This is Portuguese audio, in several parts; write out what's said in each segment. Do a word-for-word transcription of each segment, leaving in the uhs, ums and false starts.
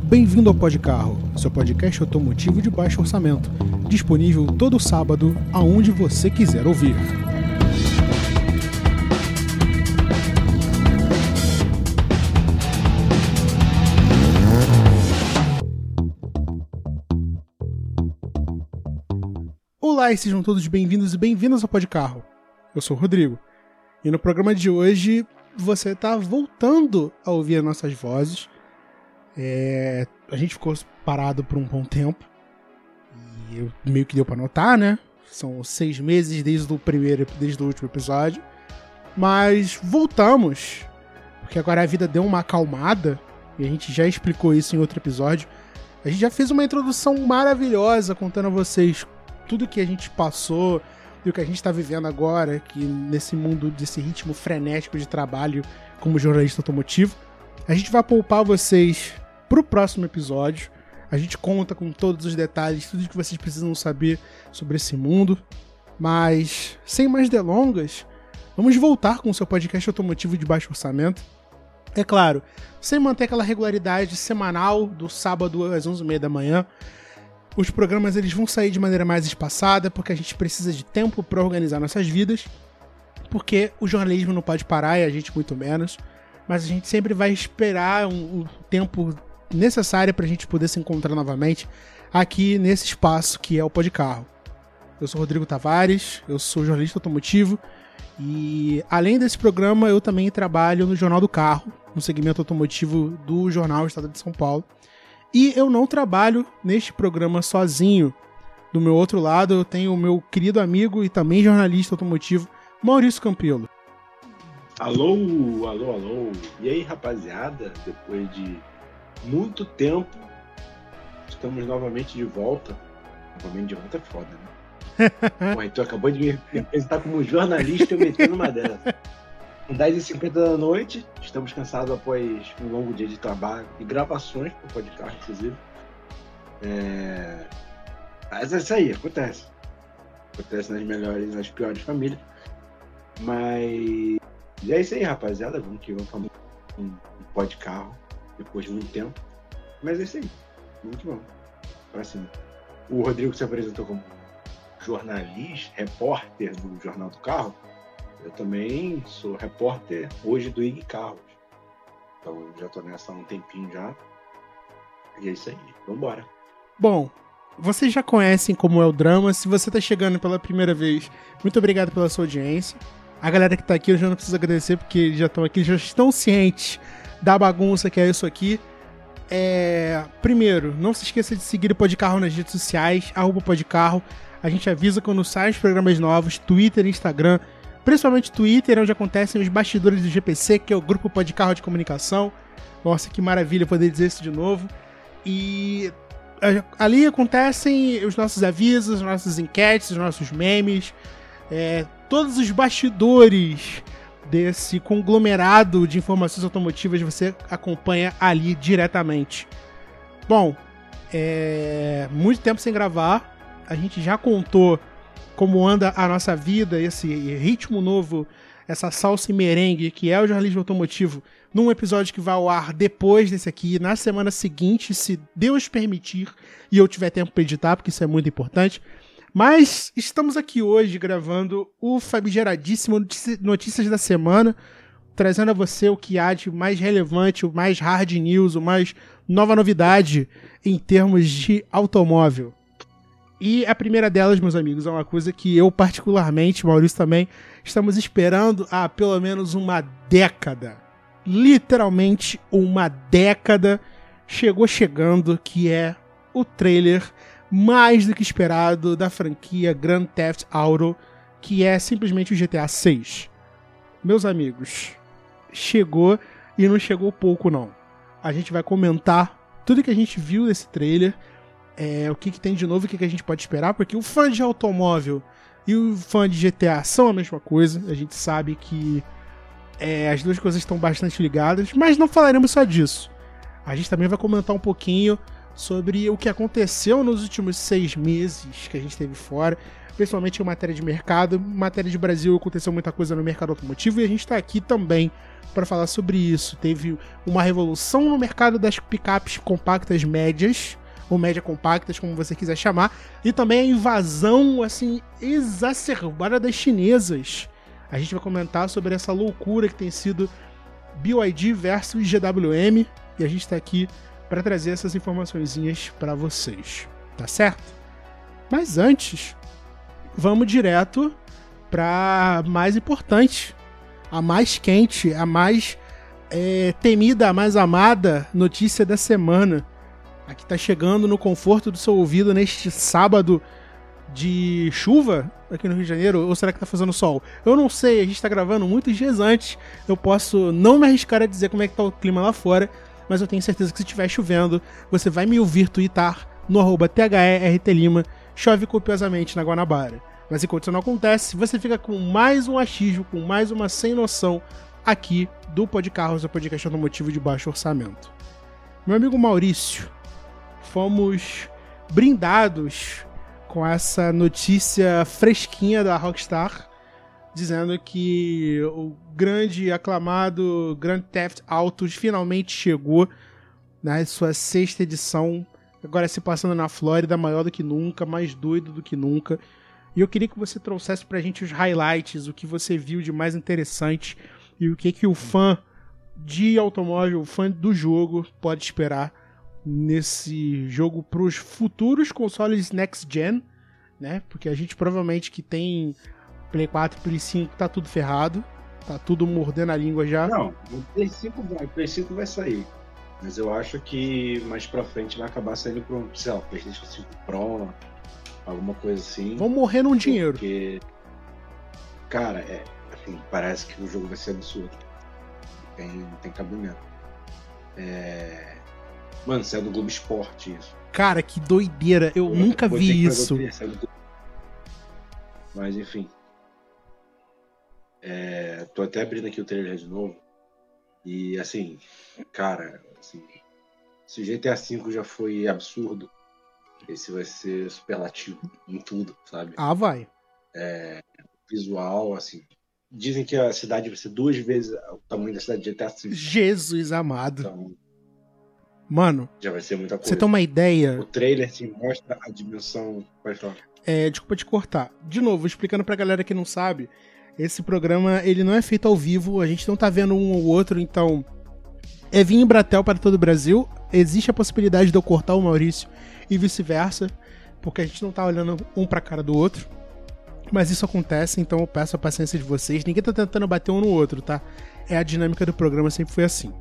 Bem-vindo ao Podcarro, seu podcast automotivo de baixo orçamento, disponível todo sábado, aonde você quiser ouvir. Olá e sejam todos bem-vindos e bem-vindas ao Podcarro. Eu sou o Rodrigo, e no programa de hoje você está voltando a ouvir as nossas vozes. É, a gente ficou parado por um bom tempo e eu, meio que deu pra notar, né? São seis meses desde o primeiro, desde o último episódio, mas voltamos porque agora a vida deu uma acalmada e a gente já explicou isso em outro episódio. A gente já fez uma introdução maravilhosa contando a vocês tudo que a gente passou e o que a gente está vivendo agora aqui nesse mundo, desse ritmo frenético de trabalho como jornalista automotivo. A gente vai poupar vocês pro próximo episódio. A gente conta com todos os detalhes, tudo que vocês precisam saber sobre esse mundo. Mas, sem mais delongas, vamos voltar com o seu podcast automotivo de baixo orçamento. É claro, sem manter aquela regularidade semanal do sábado às onze e meia da manhã. Os programas eles vão sair de maneira mais espaçada, porque a gente precisa de tempo para organizar nossas vidas. Porque o jornalismo não pode parar e a gente muito menos. Mas a gente sempre vai esperar um, um tempo necessário para a gente poder se encontrar novamente aqui nesse espaço que é o Podcarro. Eu sou Rodrigo Tavares, eu sou jornalista automotivo e além desse programa eu também trabalho no Jornal do Carro, no segmento automotivo do Jornal Estado de São Paulo. E eu não trabalho neste programa sozinho. Do meu outro lado eu tenho o meu querido amigo e também jornalista automotivo, Maurício Campelo. Alô, alô, alô. E aí, rapaziada? Depois de muito tempo, estamos novamente de volta. Novamente de volta é foda, né? Pô, tu acabou de me apresentar como jornalista e eu metendo uma dessa. dez e cinquenta da noite, estamos cansados após um longo dia de trabalho e gravações pro podcast, inclusive. É... Mas é isso aí, acontece. Acontece nas melhores e nas piores famílias. Mas... E é isso aí, rapaziada. Vamos que vamos falar um Podcarro depois de muito tempo. Mas é isso aí. Muito bom. Pra cima. O Rodrigo se apresentou como jornalista, repórter do Jornal do Carro. Eu também sou repórter hoje do I G Carros. Então já tô nessa há um tempinho já. E é isso aí. Vambora. Bom, vocês já conhecem como é o drama. Se você tá chegando pela primeira vez, muito obrigado pela sua audiência. A galera que tá aqui eu já não preciso agradecer porque eles já estão aqui, já estão cientes da bagunça que é isso aqui. É... Primeiro, não se esqueça de seguir o Podcarro nas redes sociais, arroba Podcarro. A gente avisa quando saem os programas novos, Twitter e Instagram. Principalmente Twitter, onde acontecem os bastidores do G P C, que é o Grupo Podcarro de Comunicação. Nossa, que maravilha poder dizer isso de novo. E ali acontecem os nossos avisos, as nossas enquetes, os nossos memes, é... todos os bastidores desse conglomerado de informações automotivas você acompanha ali diretamente. Bom, é muito tempo sem gravar, a gente já contou como anda a nossa vida, esse ritmo novo, essa salsa e merengue que é o jornalismo automotivo, num episódio que vai ao ar depois desse aqui, na semana seguinte, se Deus permitir e eu tiver tempo para editar, porque isso é muito importante. Mas estamos aqui hoje gravando o famigeradíssimo Notícias da Semana, trazendo a você o que há de mais relevante, o mais hard news, o mais nova novidade em termos de automóvel. E a primeira delas, meus amigos, é uma coisa que eu particularmente, Maurício também, estamos esperando há pelo menos uma década. Literalmente uma década chegou chegando, que é o trailer mais do que esperado da franquia Grand Theft Auto, que é simplesmente o G T A seis. Meus amigos, chegou e não chegou pouco não. A gente vai comentar tudo que a gente viu desse trailer, é, o que, que tem de novo e o que, que a gente pode esperar, porque o fã de automóvel e o fã de G T A são a mesma coisa. A gente sabe que é, as duas coisas estão bastante ligadas, mas não falaremos só disso. A gente também vai comentar um pouquinho sobre o que aconteceu nos últimos seis meses que a gente esteve fora. principalmente em matéria de mercado. Em matéria de Brasil, aconteceu muita coisa no mercado automotivo e a gente está aqui também para falar sobre isso. Teve uma revolução no mercado das picapes compactas médias, ou média compactas, como você quiser chamar, e também a invasão, assim, exacerbada das chinesas. A gente vai comentar sobre essa loucura que tem sido B Y D versus G W M, e a gente está aqui para trazer essas informaçõezinhas para vocês, tá certo? Mas antes, vamos direto para mais importante, a mais quente, a mais é, temida, a mais amada notícia da semana. Aqui tá chegando no conforto do seu ouvido neste sábado de chuva aqui no Rio de Janeiro, ou será que tá fazendo sol? Eu não sei, a gente tá gravando muitos dias antes, eu posso não me arriscar a dizer como é que tá o clima lá fora, mas eu tenho certeza que se estiver chovendo, você vai me ouvir twittar no arroba T H E R T Lima, chove copiosamente na Guanabara. Mas enquanto isso não acontece, você fica com mais um achismo, com mais uma sem noção aqui do Podcarros, o podcast automotivo de baixo orçamento. Meu amigo Maurício, fomos brindados com essa notícia fresquinha da Rockstar, dizendo que o grande e aclamado Grand Theft Auto finalmente chegou na sua sexta edição, agora se passando na Flórida, maior do que nunca, mais doido do que nunca. E eu queria que você trouxesse pra gente os highlights, o que você viu de mais interessante e o que, que o fã de automóvel, o fã do jogo, pode esperar nesse jogo para os futuros consoles Next Gen, né? Porque a gente provavelmente que tem Play quatro, Play cinco, tá tudo ferrado, tá tudo mordendo a língua já. Não, o Play cinco vai, o Play cinco vai sair, mas eu acho que mais pra frente vai acabar saindo para um, sei lá, PlayStation cinco Pro, alguma coisa assim. Vão morrer num dinheiro. Porque, cara, é, assim, parece que o jogo vai ser absurdo. Tem, não tem cabimento. É... Mano, saiu do Globo Esporte isso. Cara, que doideira. Eu, eu nunca vi isso. Do... Mas, enfim. É... Tô até abrindo aqui o trailer de novo. E, assim, cara, assim, se o G T A cinco já foi absurdo, esse vai ser superlativo em tudo, sabe? Ah, vai. É... Visual, assim... Dizem que a cidade vai ser duas vezes o tamanho da cidade de G T A cinco. Jesus amado. Então... Mano, já vai ser muita coisa. Você tem uma ideia? O trailer te mostra a dimensão. Pode falar. É, desculpa te cortar. De novo, explicando pra galera que não sabe, esse programa ele não é feito ao vivo, a gente não tá vendo um ou outro, então é vinho Bratel para todo o Brasil. Existe a possibilidade de eu cortar o Maurício e vice-versa, porque a gente não tá olhando um pra cara do outro. Mas isso acontece, então eu peço a paciência de vocês. Ninguém tá tentando bater um no outro, tá? É a dinâmica do programa, sempre foi assim.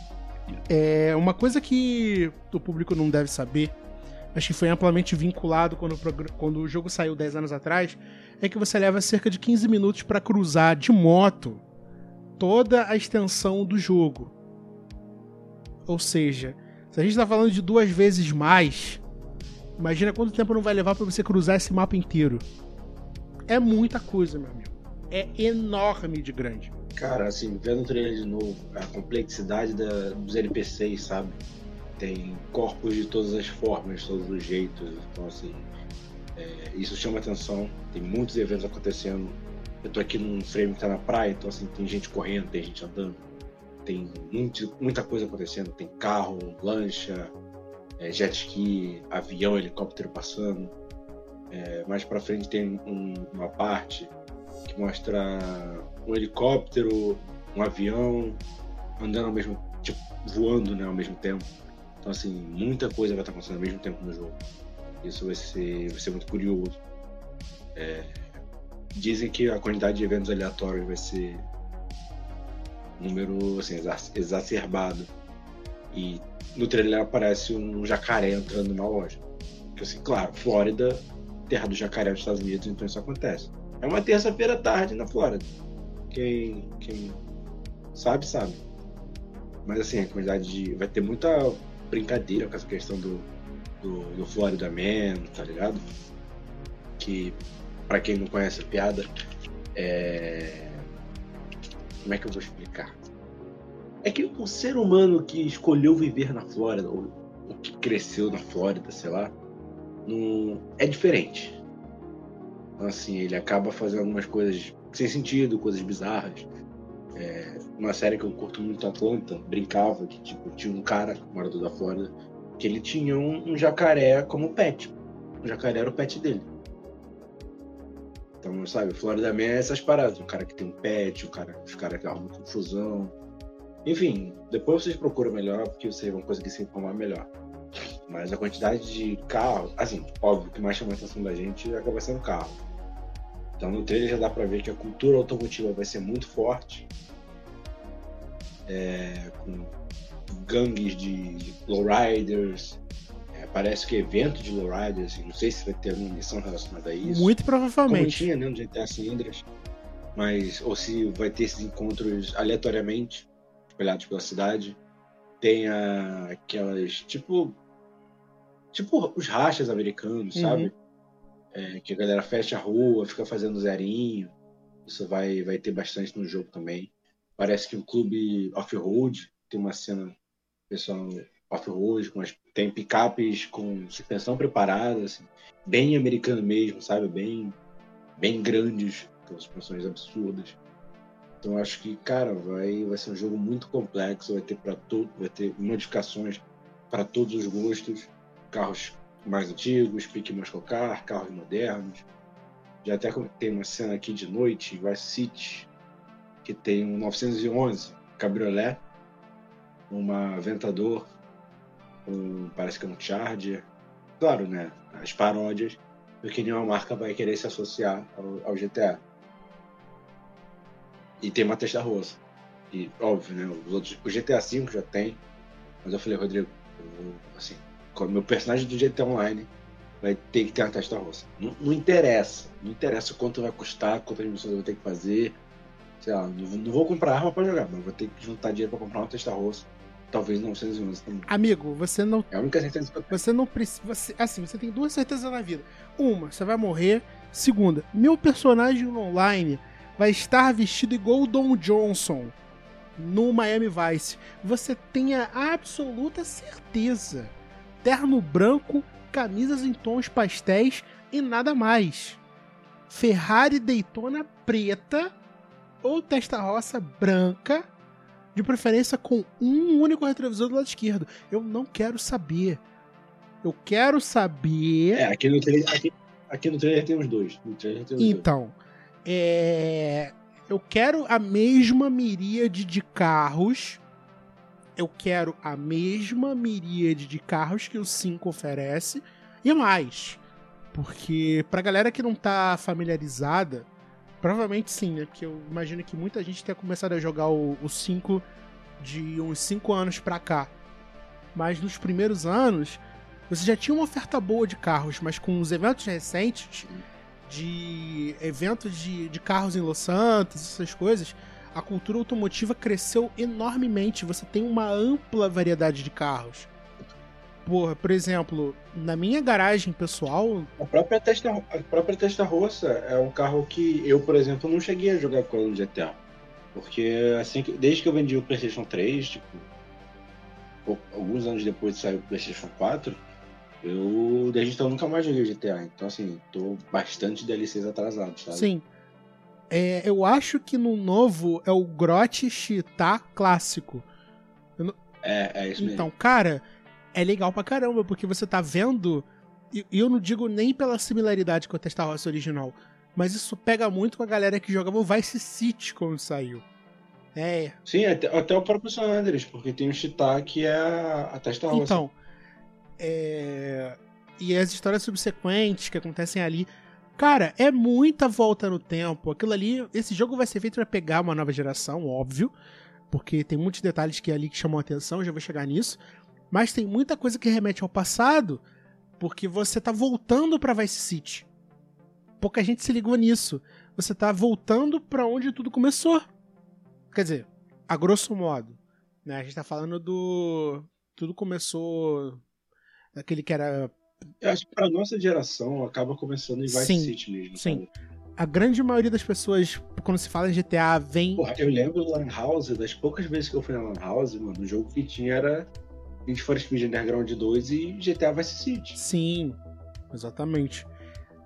É uma coisa que o público não deve saber, acho que foi amplamente vinculado quando o, progr... quando o jogo saiu dez anos atrás, é que você leva cerca de quinze minutos para cruzar de moto toda a extensão do jogo. Ou seja, se a gente tá falando de duas vezes mais, imagina quanto tempo não vai levar para você cruzar esse mapa inteiro. É muita coisa, meu amigo. É enorme de grande. Cara, assim, vendo o trailer de novo, a complexidade da, dos N P Cs, sabe? Tem corpos de todas as formas, de todos os jeitos. Então, assim, é, isso chama atenção. Tem muitos eventos acontecendo. Eu tô aqui num frame que tá na praia, então, assim, tem gente correndo, tem gente andando. Tem muito, muita coisa acontecendo. Tem carro, lancha, é, jet ski, avião, helicóptero passando. É, mais pra frente tem um, uma parte que mostra um helicóptero, um avião andando ao mesmo tipo, voando, né, ao mesmo tempo. Então, assim, muita coisa vai estar acontecendo ao mesmo tempo no jogo. Isso vai ser, vai ser muito curioso. É, dizem que a quantidade de eventos aleatórios vai ser um número assim, exacerbado. E no trailer aparece um jacaré entrando na loja. Porque, assim, claro, Flórida, terra do jacaré dos Estados Unidos, então isso acontece. É uma terça-feira à tarde na Flórida. Quem, quem sabe, sabe. Mas, assim, a quantidade de... vai ter muita brincadeira com essa questão do, do, do Florida Man, tá ligado? Que, pra quem não conhece a piada, é... como é que eu vou explicar? É que o ser humano que escolheu viver na Flórida, ou, ou que cresceu na Flórida, sei lá, não... é diferente. Então, assim, ele acaba fazendo algumas coisas sem sentido, coisas bizarras. É, uma série que eu curto muito, Atlanta, brincava que tipo, tinha um cara, morador da Flórida, que ele tinha um, um jacaré como pet. O jacaré era o pet dele. Então, sabe, Flórida Man é essas paradas. O cara que tem um pet, o cara, os caras que arrumam confusão. Enfim, depois vocês procuram melhor, porque vocês vão conseguir se informar melhor. Mas a quantidade de carro, assim, óbvio, o que mais chama a atenção da gente acaba sendo carro. Então no trailer já dá pra ver que a cultura automotiva vai ser muito forte. É, com gangues de lowriders. É, parece que evento de lowriders, não sei se vai ter alguma missão relacionada a isso. Muito provavelmente. Como tinha, né, no G T A San Andreas. Mas, ou se vai ter esses encontros aleatoriamente, espalhados pela cidade. Tem a, aquelas, tipo... Tipo os rachas americanos, Uhum. sabe? É, que a galera fecha a rua, fica fazendo zerinho. Isso vai, vai ter bastante no jogo também. Parece que o clube off-road tem uma cena pessoal off-road, com as, tem picapes com suspensão preparada, assim, bem americano mesmo, sabe? Bem, bem grandes, com suspensões absurdas. Então acho que, cara, vai, vai ser um jogo muito complexo, vai ter para todo, vai ter modificações para todos os gostos, carros mais antigos, pique muscle car, carros modernos. Já até tem uma cena aqui de noite em Vice City que tem um novecentos e onze cabriolé, uma Aventador, um, parece que é um Charger. Claro, né? As paródias, porque nenhuma marca vai querer se associar ao, ao G T A. E tem uma testa-roça. E, óbvio, né? Os outros, o G T A cinco já tem, mas eu falei, Rodrigo, eu, assim, com o meu personagem do G T A Online vai ter que ter uma testa-roça. Não, não interessa. Não interessa quanto vai custar, quantas missões eu vou ter que fazer. Sei lá, não, não vou comprar arma pra jogar, mas vou ter que juntar dinheiro pra comprar uma testa-roça. Talvez novecentos e onze também. Amigo, você não... É a única certeza que eu tenho. Você não precisa... Você, assim, você tem duas certezas na vida. Uma, você vai morrer. Segunda, meu personagem online vai estar vestido igual o Don Johnson no Miami Vice. Você tem a absoluta certeza. Terno branco, camisas em tons pastéis e nada mais. Ferrari Daytona preta ou testa-roça branca, de preferência com um único retrovisor do lado esquerdo. Eu não quero saber. Eu quero saber... É, aqui no trailer, aqui, aqui no trailer tem os dois. No trailer tem os então, é... eu quero a mesma miríade de carros. Eu quero a mesma miríade de carros que o cinco oferece. E mais. Porque pra galera que não tá familiarizada, provavelmente sim, né? Porque eu imagino que muita gente tenha começado a jogar o, o cinco de uns cinco anos pra cá. Mas nos primeiros anos, você já tinha uma oferta boa de carros, mas com os eventos recentes, de eventos de, de carros em Los Santos, essas coisas, a cultura automotiva cresceu enormemente. Você tem uma ampla variedade de carros. Porra, por exemplo, na minha garagem pessoal... A própria Testa, a própria Testa-roça é um carro que eu, por exemplo, não cheguei a jogar com ela no G T A. Porque assim, desde que eu vendi o PlayStation três, tipo, alguns anos depois de sair o PlayStation quatro, eu desde então nunca mais joguei o G T A. Então, assim, tô bastante D L Cs atrasados, sabe? Sim. É, eu acho que no novo é o Grot Cheetah clássico. Não... É, é isso mesmo. Então, cara, é legal pra caramba, porque você tá vendo... E eu não digo nem pela similaridade com a Testa-roça original, mas isso pega muito com a galera que jogava o Vice City quando saiu. É. Sim, até, até o próprio San Andreas, porque tem o Cheetah que é a, a Testa-roça. Então, é... e as histórias subsequentes que acontecem ali... Cara, é muita volta no tempo. Aquilo ali, esse jogo vai ser feito pra pegar uma nova geração, óbvio, porque tem muitos detalhes que ali que chamam a atenção, já vou chegar nisso. Mas tem muita coisa que remete ao passado, porque você tá voltando pra Vice City. Pouca gente se ligou nisso. Você tá voltando pra onde tudo começou. Quer dizer, a grosso modo, né? A gente tá falando do... Tudo começou daquele que era... Eu acho que pra nossa geração acaba começando em Vice sim, City mesmo. Sim. Sabe? A grande maioria das pessoas, quando se fala em G T A, vem... Porra, eu lembro do Lan House, das poucas vezes que eu fui na Lan House, mano, o jogo que tinha era Need for Speed Underground dois e G T A Vice City. Sim, exatamente.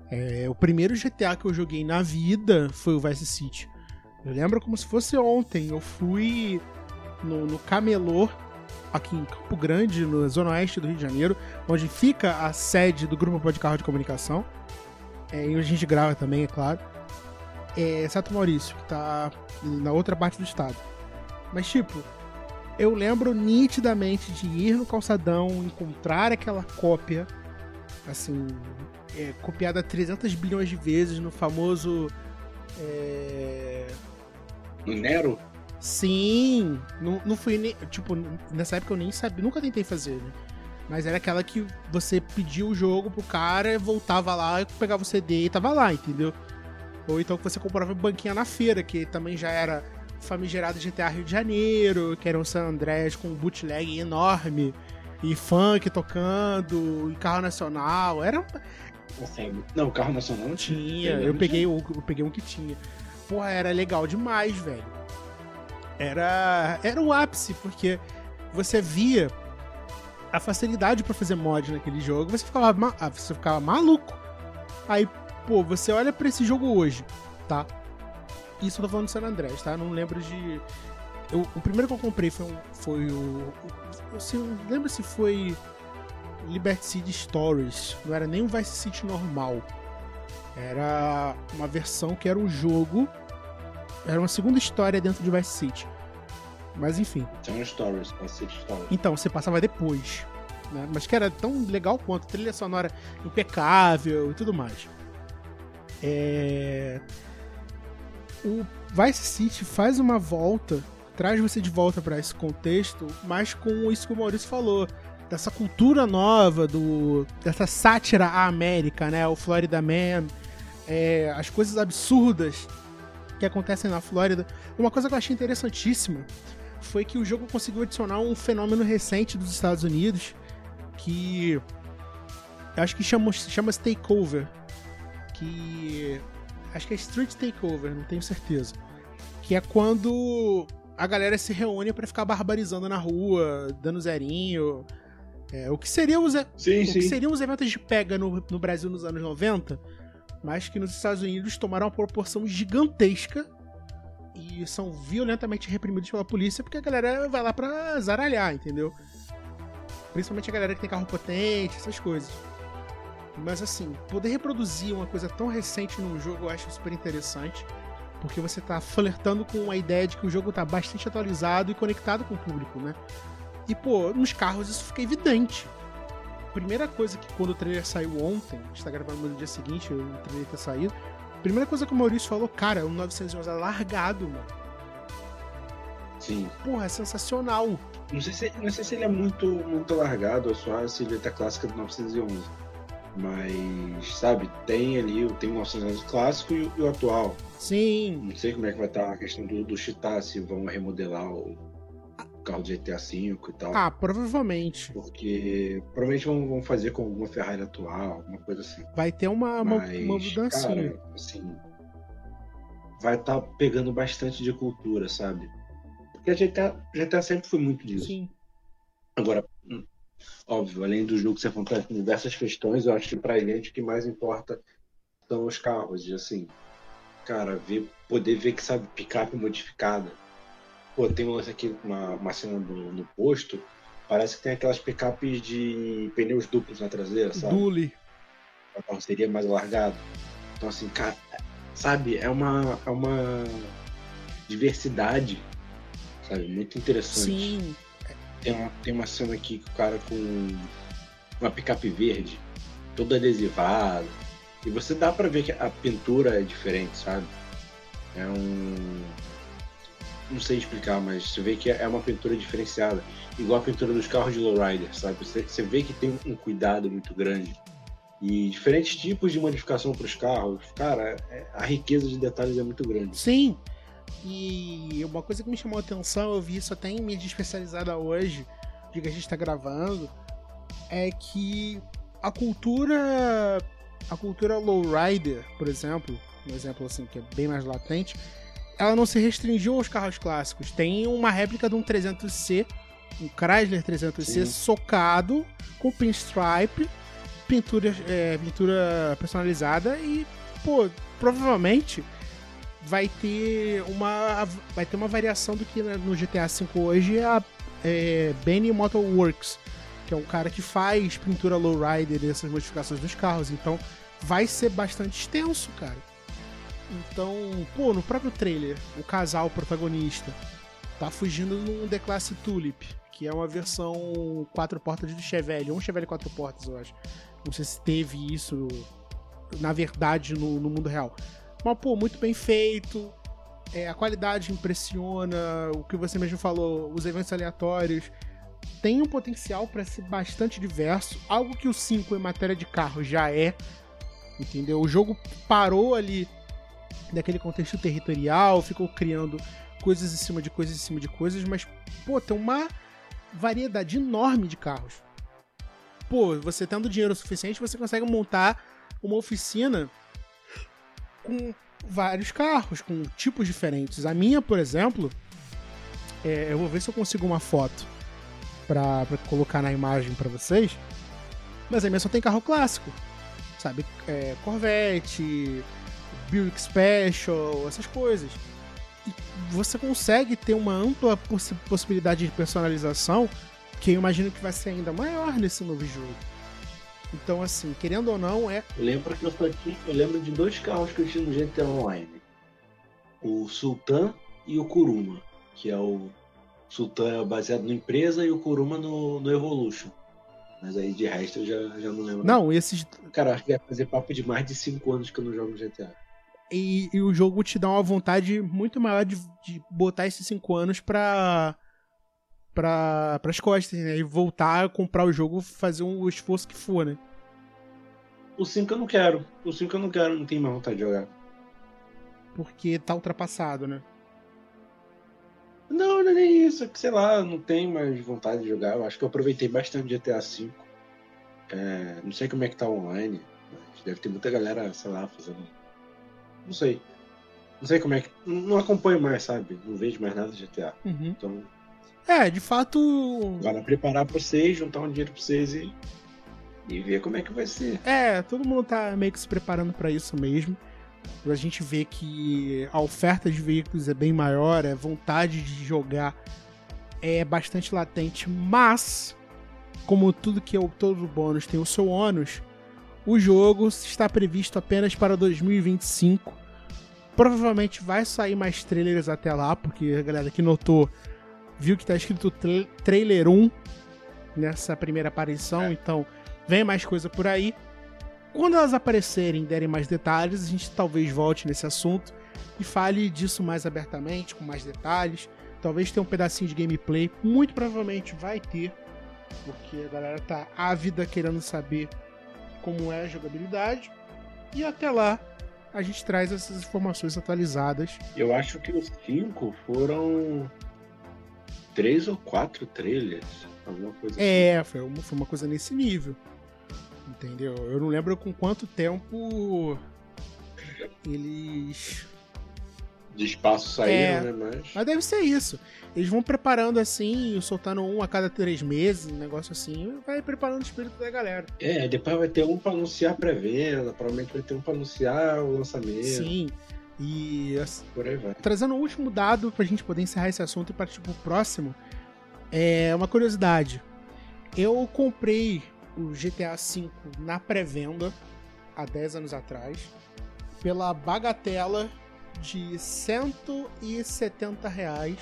É, o primeiro G T A que eu joguei na vida foi o Vice City. Eu lembro como se fosse ontem. Eu fui no, no Camelô, aqui em Campo Grande, na zona oeste do Rio de Janeiro, onde fica a sede do Grupo Pó de Carro de Comunicação. É, e a gente grava também, é claro. É Santo Maurício, que tá na outra parte do estado. Mas, tipo, eu lembro nitidamente de ir no calçadão, encontrar aquela cópia, assim, é, copiada trezentos bilhões de vezes no famoso... É... Nero? Sim, não, não fui nem... Tipo, nessa época eu nem sabia, nunca tentei fazer, né? Mas era aquela que você pedia o jogo pro cara, voltava lá, pegava o C D e tava lá, entendeu? Ou então que você comprava banquinha na feira, que também já era famigerado G T A Rio de Janeiro, que era um San Andreas com um bootleg enorme, e funk tocando, e carro nacional, era... Não, o carro nacional não tinha. Tinha, eu peguei, eu, eu peguei um que tinha. Porra, era legal demais, velho. Era, era o ápice, porque você via a facilidade pra fazer mod naquele jogo, você ficava, ma- você ficava maluco. Aí, pô, você olha pra esse jogo hoje, tá? Isso eu tô falando do San Andreas, tá? Não lembro de... Eu, o primeiro que eu comprei foi, um, foi o... o assim, não lembro se foi Liberty City Stories. Não era nem um Vice City normal. Era uma versão que era um jogo... Era uma segunda história dentro de Vice City. Mas enfim. Tinha Stories, Vice City Stories. Então, você passava depois, né? Mas que era tão legal quanto, trilha sonora impecável e tudo mais. É... O Vice City faz uma volta, traz você de volta para esse contexto, mas com isso que o Maurício falou, dessa cultura nova, do, dessa sátira à América, né? O Florida Man, é, as coisas absurdas que acontecem na Flórida. Uma coisa que eu achei interessantíssima foi que o jogo conseguiu adicionar um fenômeno recente dos Estados Unidos, que eu acho que chama, chama Takeover, que acho que é Street Takeover, não tenho certeza, que é quando a galera se reúne pra ficar barbarizando na rua, dando zerinho, é, o que seriam os, sim, o sim. que seriam os eventos de pega no, no Brasil nos anos noventa, mas que nos Estados Unidos tomaram uma proporção gigantesca e são violentamente reprimidos pela polícia, porque a galera vai lá pra zaralhar, entendeu? Principalmente a galera que tem carro potente, essas coisas. Mas assim, poder reproduzir uma coisa tão recente num jogo eu acho super interessante, porque você tá flertando com a ideia de que o jogo tá bastante atualizado e conectado com o público, né? E pô, nos carros isso fica evidente. Primeira coisa que quando o trailer saiu ontem, a gente tá gravando no dia seguinte, o trailer ter saído, primeira coisa que o Maurício falou, cara, o novecentos e onze é largado, mano. Sim. Porra, é sensacional. Não sei se, não sei se ele é muito, muito largado ou só a silhueta clássica do novecentos e onze. Mas, sabe, tem ali, tem o novecentos e onze clássico e o, e o atual. Sim. Não sei como é que vai estar a questão do, do cheatar, se vão remodelar o carro do G T A cinco e tal. Ah, provavelmente. Porque provavelmente vão, vão fazer com alguma Ferrari atual, alguma coisa assim. Vai ter uma, uma, Mas, uma mudancinha. cara, assim, vai estar tá pegando bastante de cultura, sabe? Porque a G T A, G T A sempre foi muito disso. Sim. Agora, óbvio, além do jogo ser acontece com diversas questões, eu acho que pra gente o que mais importa são os carros. E assim, cara, ver, poder ver que sabe picape modificada. Pô, tem um lance aqui, uma, uma cena no, no posto, parece que tem aquelas picapes de pneus duplos na traseira, sabe? Dule. A carroceria mais alargada. Então assim, cara, sabe, é uma, é uma diversidade, sabe, muito interessante. Sim. Tem uma, tem uma cena aqui que o cara com uma picape verde, toda adesivada, e você dá pra ver que a pintura é diferente, sabe? É um... Não sei explicar, mas você vê que é uma pintura diferenciada, igual a pintura dos carros de lowrider, sabe? Você, você vê que tem um cuidado muito grande. E diferentes tipos de modificação para os carros, cara, é, a riqueza de detalhes é muito grande. Sim. E uma coisa que me chamou a atenção, eu vi isso até em mídia especializada hoje, de que a gente tá gravando, é que a cultura a cultura lowrider, por exemplo, um exemplo assim que é bem mais latente, ela não se restringiu aos carros clássicos. Tem uma réplica de um trezentos C, um Chrysler trezentos C, sim, socado, com pinstripe, pintura, é, pintura personalizada e, pô, provavelmente vai ter uma, vai ter uma variação do que no G T A cinco hoje é a é, Benny Motorworks, que é um cara que faz pintura lowrider e essas modificações dos carros. Então vai ser bastante extenso, cara. Então, pô, no próprio trailer, o casal protagonista tá fugindo num The-Class Tulip, que é uma versão quatro portas do Chevelle, um Chevelle quatro portas, eu acho. Não sei se teve isso, na verdade, no, no mundo real. Mas, pô, muito bem feito, é, a qualidade impressiona, o que você mesmo falou, os eventos aleatórios, tem um potencial para ser bastante diverso, algo que o cinco em matéria de carro já é, entendeu? O jogo parou ali daquele contexto territorial, ficou criando coisas em cima de coisas em cima de coisas, mas, pô, tem uma variedade enorme de carros. Pô, você tendo dinheiro suficiente, você consegue montar uma oficina com vários carros, com tipos diferentes. A minha, por exemplo, é, eu vou ver se eu consigo uma foto pra, pra colocar na imagem pra vocês, mas a minha só tem carro clássico, sabe? É, Corvette, Buick Special, essas coisas. E você consegue ter uma ampla poss- possibilidade de personalização que eu imagino que vai ser ainda maior nesse novo jogo. Então, assim, querendo ou não, é... Eu lembro que eu, só tinha, eu lembro de dois carros que eu tinha no G T A Online. O Sultan e o Kuruma. Que é o Sultan é baseado no Empresa e o Kuruma no, no Evolution. Mas aí de resto eu já, já não lembro. Não, esses... Cara, acho que vai fazer papo de mais de cinco anos que eu não jogo no G T A. E, e o jogo te dá uma vontade muito maior de, de botar esses cinco anos pra... Pra, pras costas, né? E voltar a comprar o jogo, fazer um, o esforço que for, né? O cinco eu não quero. O cinco eu não quero, não tenho mais vontade de jogar. Porque tá ultrapassado, né? Não, não é nem isso. É que, sei lá, não tenho mais vontade de jogar. Eu acho que eu aproveitei bastante G T A cinco. É, não sei como é que tá online, mas deve ter muita galera, sei lá, fazendo... Não sei. Não sei como é que... Não acompanho mais, sabe? Não vejo mais nada de G T A. Uhum. Então... É, de fato... Agora preparar pra vocês, juntar um dinheiro pra vocês e, e ver como é que vai ser. É, todo mundo tá meio que se preparando pra isso mesmo. A gente vê que a oferta de veículos é bem maior, a vontade de jogar é bastante latente, mas, como tudo que é todo bônus tem o seu ônus, o jogo está previsto apenas para dois mil e vinte e cinco. Provavelmente vai sair mais trailers até lá, porque a galera que notou viu que tá escrito tra- Trailer um nessa primeira aparição, é. Então vem mais coisa por aí. Quando elas aparecerem e derem mais detalhes, a gente talvez volte nesse assunto e fale disso mais abertamente, com mais detalhes. Talvez tenha um pedacinho de gameplay, muito provavelmente vai ter, porque a galera tá ávida querendo saber como é a jogabilidade. E até lá, a gente traz essas informações atualizadas. Eu acho que os cinco foram... três ou quatro trailers, alguma coisa assim. É, foi uma, foi uma coisa nesse nível, entendeu? Eu não lembro com quanto tempo eles... de espaço saíram, é, né? Mas... mas deve ser isso. Eles vão preparando assim, soltando um a cada três meses, um negócio assim, vai preparando o espírito da galera. É, depois vai ter um pra anunciar a pré-venda, provavelmente vai ter um pra anunciar o lançamento. Sim. E por aí vai. Trazendo o último dado pra gente poder encerrar esse assunto e partir pro próximo, é uma curiosidade. Eu comprei o G T A cinco na pré-venda há dez anos atrás pela bagatela de cento e setenta reais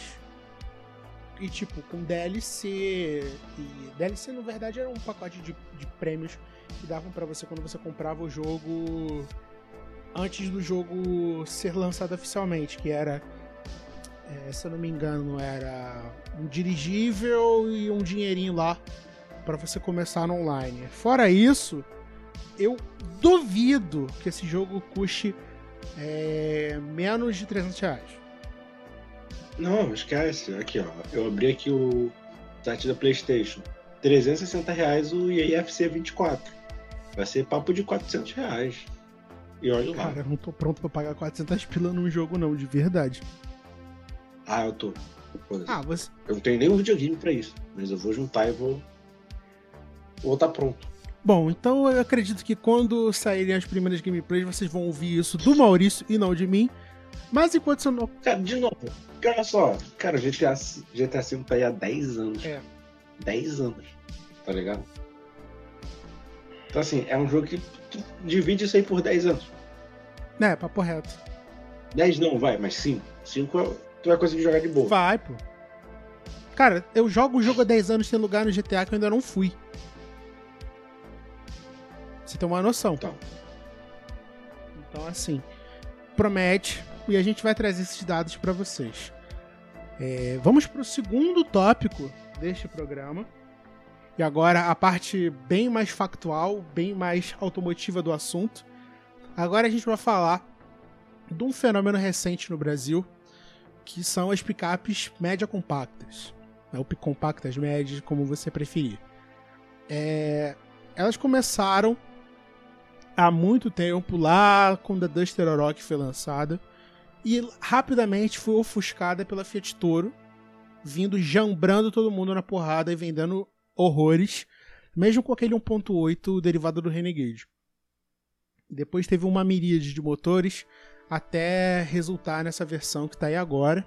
e tipo com D L C e D L C na verdade era um pacote de, de prêmios que davam pra você quando você comprava o jogo antes do jogo ser lançado oficialmente, que era, é, se eu não me engano, era um dirigível e um dinheirinho lá para você começar no online. Fora isso, eu duvido que esse jogo custe é, menos de trezentos reais. Não, esquece. Aqui, ó. Eu abri aqui o site da PlayStation. trezentos e sessenta reais o E A F C vinte e quatro. Vai ser papo de quatrocentos reais. E olha lá. Cara, eu não tô pronto pra pagar quatrocentas pila num jogo não, de verdade. Ah, eu tô. Ah, você... Eu não tenho nenhum videogame pra isso. Mas eu vou juntar e vou... Vou estar pronto. Bom, então eu acredito que quando saírem as primeiras gameplays, vocês vão ouvir isso do Maurício e não de mim. Mas enquanto isso não... Cara, de novo, olha só. Cara, o G T A, G T A cinco tá aí há dez anos. É. dez anos, tá ligado? Então assim, é um jogo que tu divide isso aí por dez anos. É, papo reto. dez não, vai, mas cinco. cinco tu vai conseguir jogar de boa. Vai, pô. Cara, eu jogo o jogo há dez anos sem lugar no G T A que eu ainda não fui. Você tem uma noção. Então, Então assim, promete e a gente vai trazer esses dados pra vocês. É, vamos pro segundo tópico deste programa. E agora a parte bem mais factual, bem mais automotiva do assunto. Agora a gente vai falar de um fenômeno recente no Brasil, que são as picapes média compactas. Ou compactas médias, como você preferir. É, elas começaram há muito tempo, lá quando a Duster Oroch foi lançada, e rapidamente foi ofuscada pela Fiat Toro, vindo jambrando todo mundo na porrada e vendendo horrores, mesmo com aquele um ponto oito derivado do Renegade. Depois teve uma miríade de motores até resultar nessa versão que está aí agora.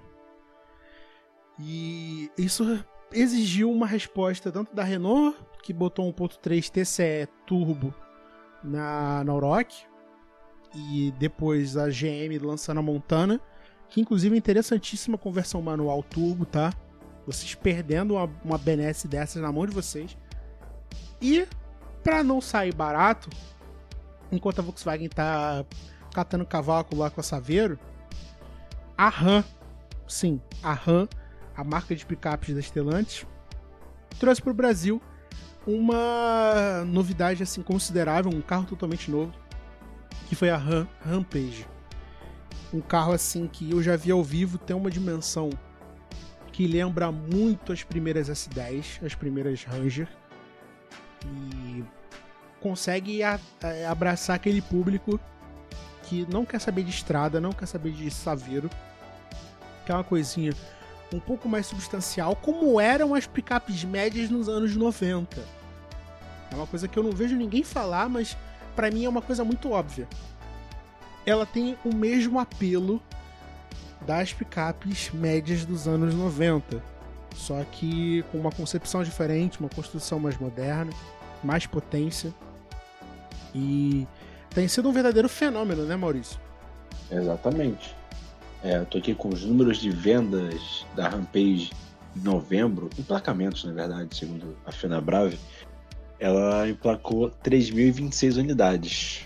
E isso exigiu uma resposta tanto da Renault, que botou um ponto três T C E Turbo na, na Oroch, e depois a G M lançando a Montana, que inclusive é interessantíssima conversão manual turbo, tá? Vocês perdendo uma, uma benesse dessas na mão de vocês. E, pra não sair barato, enquanto a Volkswagen tá catando cavaco lá com a Saveiro, a Ram, sim, a Ram, a marca de picapes da Stellantis, trouxe pro Brasil uma novidade assim considerável, um carro totalmente novo, que foi a Ram Rampage. Um carro assim que eu já vi ao vivo, tem uma dimensão que lembra muito as primeiras S dez, as primeiras Ranger, e consegue a, a, abraçar aquele público que não quer saber de estrada, não quer saber de Saveiro, que é uma coisinha um pouco mais substancial, como eram as picapes médias nos anos noventa. É uma coisa que eu não vejo ninguém falar, mas pra mim é uma coisa muito óbvia. Ela tem o mesmo apelo das picapes médias dos anos noventa, só que com uma concepção diferente, uma construção mais moderna, mais potência, e tem sido um verdadeiro fenômeno, né, Maurício? exatamente. É, eu tô aqui com os números de vendas da Rampage em novembro, emplacamentos, na verdade, segundo a Fenabrave. Ela emplacou três mil e vinte e seis unidades.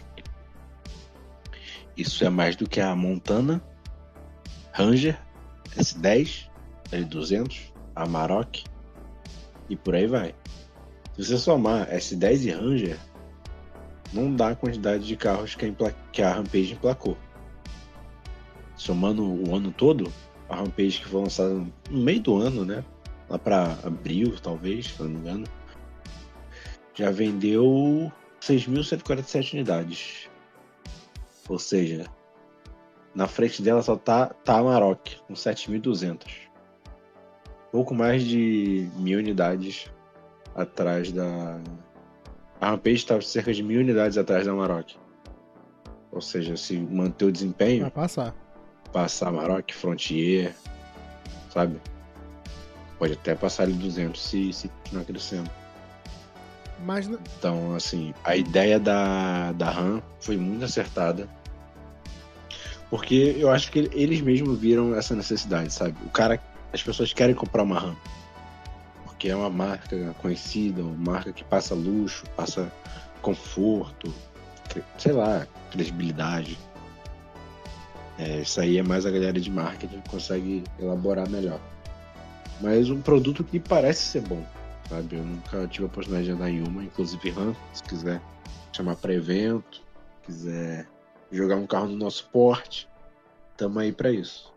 Isso é mais do que a Montana, Ranger, S dez, L duzentos, Amarok e por aí vai. Se você somar S dez e Ranger, não dá a quantidade de carros que a, empla- que a Rampage emplacou. Somando o ano todo, a Rampage que foi lançada no meio do ano, né? Lá para abril, talvez, se não me engano, já vendeu seis mil cento e quarenta e sete unidades. Ou seja, na frente dela só tá, tá a Amarok, com sete mil e duzentos. Pouco mais de mil unidades atrás da... A Rampage está cerca de mil unidades atrás da Amarok. Ou seja, se manter o desempenho... Vai passar. Passar Amarok, Frontier, sabe? Pode até passar ali duzentos se, se continuar crescendo. Mas... Então, assim, a ideia da, da Ram foi muito acertada. Porque eu acho que eles mesmos viram essa necessidade, sabe? O cara, as pessoas querem comprar uma Ram. Porque é uma marca conhecida, uma marca que passa luxo, passa conforto, sei lá, credibilidade. É, isso aí é mais a galera de marketing que consegue elaborar melhor. Mas um produto que parece ser bom, sabe? Eu nunca tive a oportunidade de andar em uma, inclusive Ram, se quiser chamar para evento, quiser jogar um carro no nosso porte, tamo aí para isso.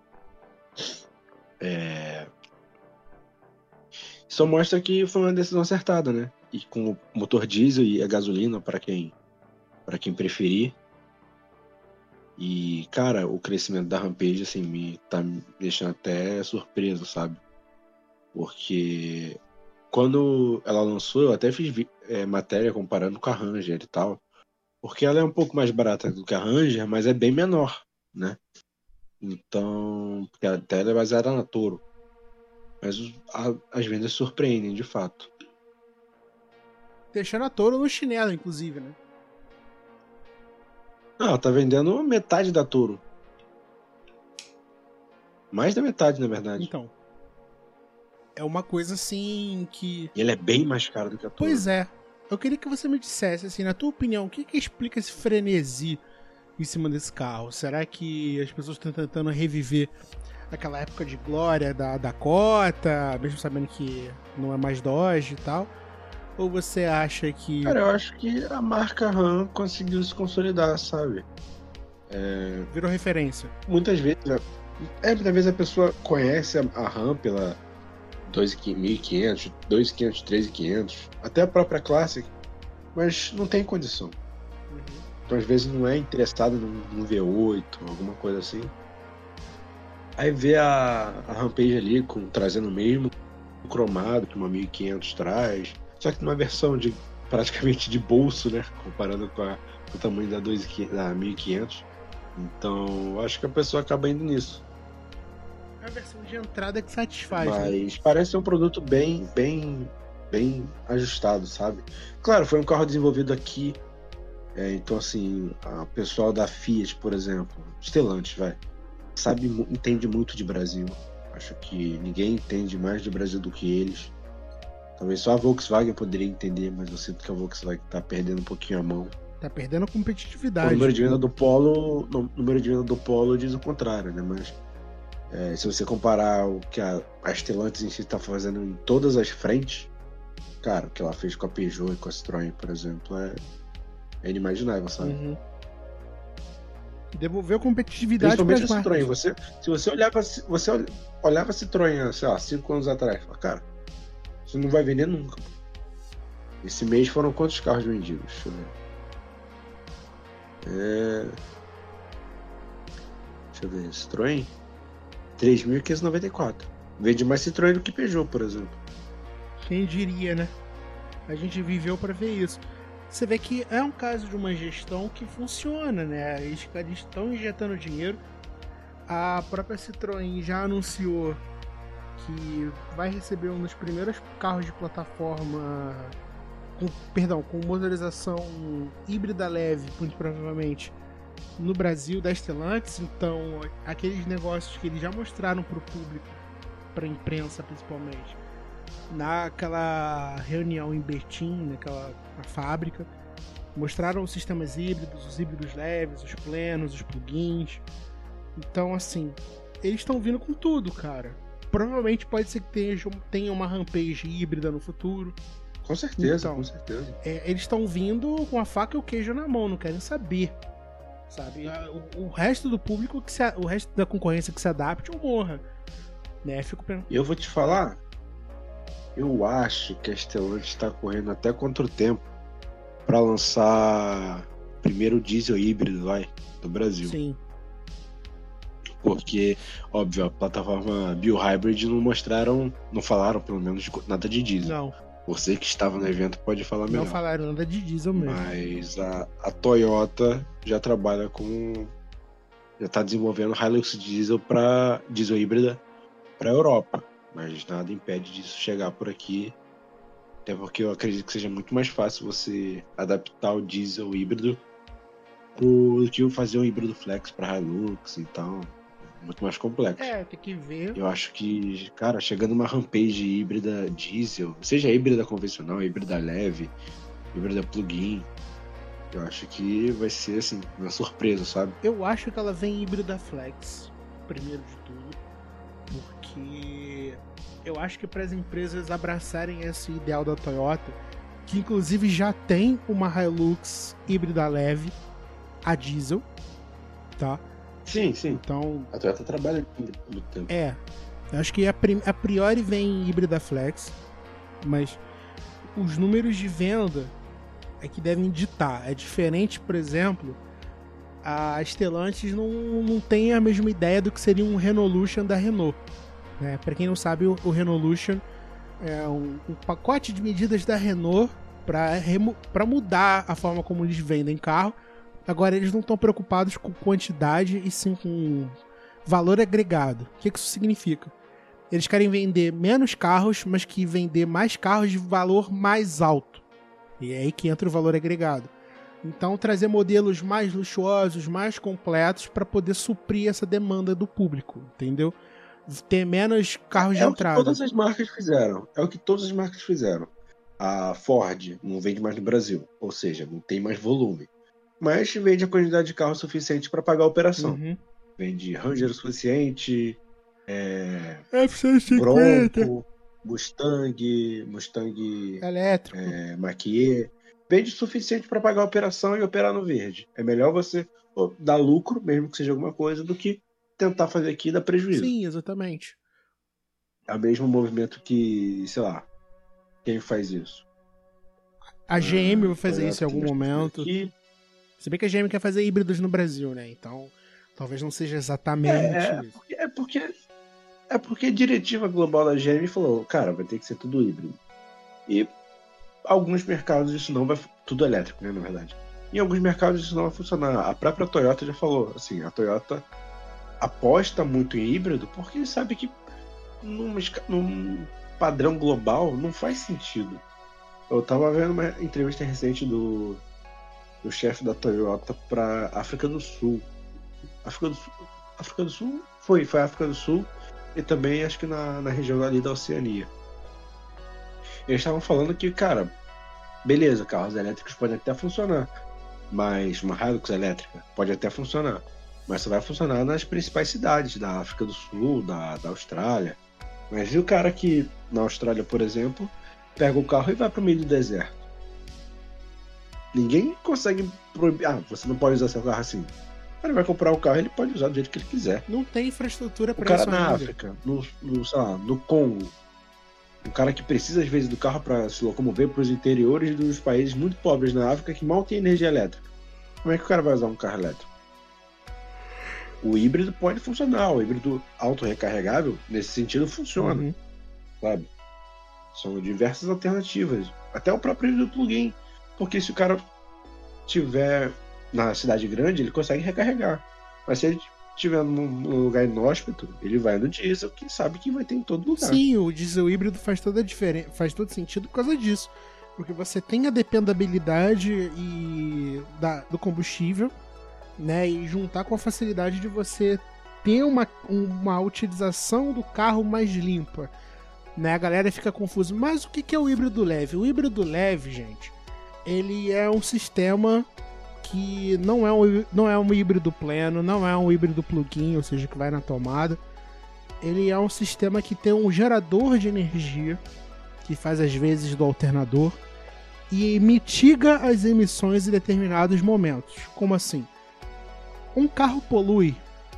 É... Só mostra que foi uma decisão acertada, né? E com o motor diesel e a gasolina para quem, para quem preferir. E, cara, o crescimento da Rampage, assim, me tá me deixando até surpreso, sabe? Porque quando ela lançou, eu até fiz é, matéria comparando com a Ranger e tal. Porque ela é um pouco mais barata do que a Ranger, mas é bem menor, né? Então, porque até ela é baseada na Toro. Mas a, as vendas surpreendem, de fato. Deixando a Toro no chinelo, inclusive, né? Não, ela tá vendendo metade da Toro. Mais da metade, na verdade. Então. É uma coisa assim que... E ele é bem mais caro do que a Toro. Pois é. Eu queria que você me dissesse, assim, na tua opinião, o que que explica esse frenesi em cima desse carro? Será que as pessoas estão tentando reviver aquela época de glória da Dakota, mesmo sabendo que não é mais Dodge e tal? Ou você acha que... Cara, eu acho que a marca Ram conseguiu se consolidar, sabe? É... Virou referência. Muitas vezes... É, muitas vezes a pessoa conhece a Ram pela dois mil e quinhentos, dois mil e quinhentos, três mil e quinhentos, até a própria Classic, mas não tem condição. Uhum. Então, às vezes, não é interessado num, num V oito, alguma coisa assim. Aí vê a, a Rampage ali, com, trazendo o mesmo cromado que uma mil e quinhentos traz, só que numa versão de, praticamente de bolso, né? Comparando com, a, com o tamanho da, da mil e quinhentos. Então, acho que a pessoa acaba indo nisso. É a versão de entrada que satisfaz. Mas né? parece ser um produto bem, bem, bem ajustado, sabe? Claro, foi um carro desenvolvido aqui. É, então, assim, o pessoal da Fiat, por exemplo, Stellantis, vai, sabe, entende muito de Brasil. Acho que ninguém entende mais de Brasil do que eles. Talvez só a Volkswagen poderia entender, mas eu sinto que a Volkswagen tá perdendo um pouquinho a mão. Tá perdendo a competitividade. O número de venda do Polo, o número de venda do Polo diz o contrário, né? Mas é, se você comparar o que a, a Stellantis em si está fazendo em todas as frentes, cara, o que ela fez com a Peugeot e com a Citroën, por exemplo, é, é inimaginável, sabe? Uhum. Devolveu competitividade para Principalmente a Citroën. Você, se você olhava, você olhava a Citroën, sei lá, cinco anos atrás, fala, cara, você não vai vender nunca. Esse mês foram quantos carros vendidos? Deixa eu ver. É... Deixa eu ver, Citroën três mil quinhentos e noventa e quatro. Vende mais Citroën do que Peugeot, por exemplo. Quem diria, né? A gente viveu para ver isso. Você vê que é um caso de uma gestão que funciona, né? Eles estão injetando dinheiro. A própria Citroën já anunciou que vai receber um dos primeiros carros de plataforma com, perdão, com motorização híbrida leve, muito provavelmente, no Brasil, da Stellantis. Então, aqueles negócios que eles já mostraram para o público, para a imprensa principalmente, naquela reunião em Betim, naquela na fábrica, mostraram os sistemas híbridos, os híbridos leves, os plenos, os plugins. Então, assim, eles estão vindo com tudo, cara. Provavelmente pode ser que tenha, tenha uma Rampage híbrida no futuro. Com certeza, então, com certeza. É, eles estão vindo com a faca e o queijo na mão, não querem saber, sabe? O, o resto do público, que se, o resto da concorrência que se adapte ou morra, né? Fico pensando. E eu vou te falar, eu acho que a Stellantis está correndo até contra o tempo para lançar o primeiro diesel híbrido lá do Brasil. Sim. Porque, óbvio, a plataforma Bio-Hybrid não mostraram, não falaram pelo menos nada de diesel. Não. Você que estava no evento pode falar melhor. Não falaram nada de diesel mesmo. Mas a, a Toyota já trabalha com... já está desenvolvendo Hilux diesel para diesel híbrida para a Europa. Mas nada impede disso chegar por aqui. Até porque eu acredito que seja muito mais fácil você adaptar o diesel híbrido do que fazer um híbrido flex para Hilux e tal. Muito mais complexo. É, tem que ver. Eu acho que, cara, chegando uma Rampage híbrida diesel, seja híbrida convencional, híbrida leve, híbrida plug-in, eu acho que vai ser, assim, uma surpresa, sabe? Eu acho que ela vem híbrida flex, primeiro de tudo, porque eu acho que para as empresas abraçarem esse ideal da Toyota, que inclusive já tem uma Hilux híbrida leve a diesel, tá? Sim, sim. Então, a Toyota trabalha no tempo. É, eu acho que a, prim- a priori vem híbrida flex, mas os números de venda é que devem ditar. É diferente, por exemplo, a Stellantis não, não tem a mesma ideia do que seria um Renaulution da Renault. Né? Para quem não sabe, o, o Renaulution é, um, um pacote de medidas da Renault para mudar a forma como eles vendem carro. Agora eles não estão preocupados com quantidade e sim com valor agregado. O que isso significa? Eles querem vender menos carros, mas que vender mais carros de valor mais alto. E é aí que entra o valor agregado. Então trazer modelos mais luxuosos, mais completos para poder suprir essa demanda do público, entendeu? Ter menos carros de entrada. É o que todas as marcas fizeram. É o que todas as marcas fizeram. A Ford não vende mais no Brasil, ou seja, não tem mais volume. Mas vende a quantidade de carros suficiente para pagar a operação. Uhum. Vende Ranger o suficiente, é... F cento e cinquenta, Bronco, Mustang, Mustang elétrico, é... Mach-E. Vende o suficiente para pagar a operação e operar no verde. É melhor você dar lucro, mesmo que seja alguma coisa, do que tentar fazer aqui e dar prejuízo. Sim, exatamente. É o mesmo movimento que, sei lá, quem faz isso? A G M ah, vai fazer isso em algum momento. Aqui. Se bem que a G M quer fazer híbridos no Brasil, né? Então, talvez não seja exatamente é, isso. É porque, é porque, é porque a diretiva global da G M falou, cara, vai ter que ser tudo híbrido. E alguns mercados isso não vai... Tudo elétrico, né, na verdade. Em alguns mercados isso não vai funcionar. A própria Toyota já falou, assim, a Toyota aposta muito em híbrido porque sabe que num, num padrão global não faz sentido. Eu tava vendo uma entrevista recente do, do chefe da Toyota pra África do Sul. África do Sul? África do Sul? Foi, foi África do Sul e também acho que na, na região ali da Oceania. Eles estavam falando que, cara, beleza, carros elétricos podem até funcionar, mas uma Hilux elétrica pode até funcionar, mas só vai funcionar nas principais cidades da África do Sul, da, da Austrália. Mas e o cara que, na Austrália, por exemplo, pega o carro e vai para o meio do deserto? Ninguém consegue proibir. Ah, você não pode usar seu carro assim. Ele vai comprar o carro, ele pode usar do jeito que ele quiser. Não tem infraestrutura para isso. O cara na África, no, no, sei lá, no Congo, um cara que precisa às vezes do carro para se locomover para os interiores dos países muito pobres na África que mal tem energia elétrica. Como é que o cara vai usar um carro elétrico? O híbrido pode funcionar, o híbrido auto-recarregável, nesse sentido, funciona. Uhum. Sabe? São diversas alternativas. Até o próprio híbrido plug-in. Porque se o cara tiver na cidade grande, ele consegue recarregar. Mas se ele estiver num lugar inóspito, ele vai no diesel, que sabe que vai ter em todo lugar. Sim, o diesel híbrido faz toda a diferença, faz todo sentido por causa disso. Porque você tem a dependabilidade e da, do combustível, né, e juntar com a facilidade de você ter uma, uma utilização do carro mais limpa, né? A galera fica confusa, mas o que é o híbrido leve? O híbrido leve, gente, ele é um sistema que não é um, não é um híbrido pleno, não é um híbrido plug-in, ou seja, que vai na tomada. Ele é um sistema que tem um gerador de energia, que faz as vezes do alternador, e mitiga as emissões em determinados momentos. Como assim? Um carro polui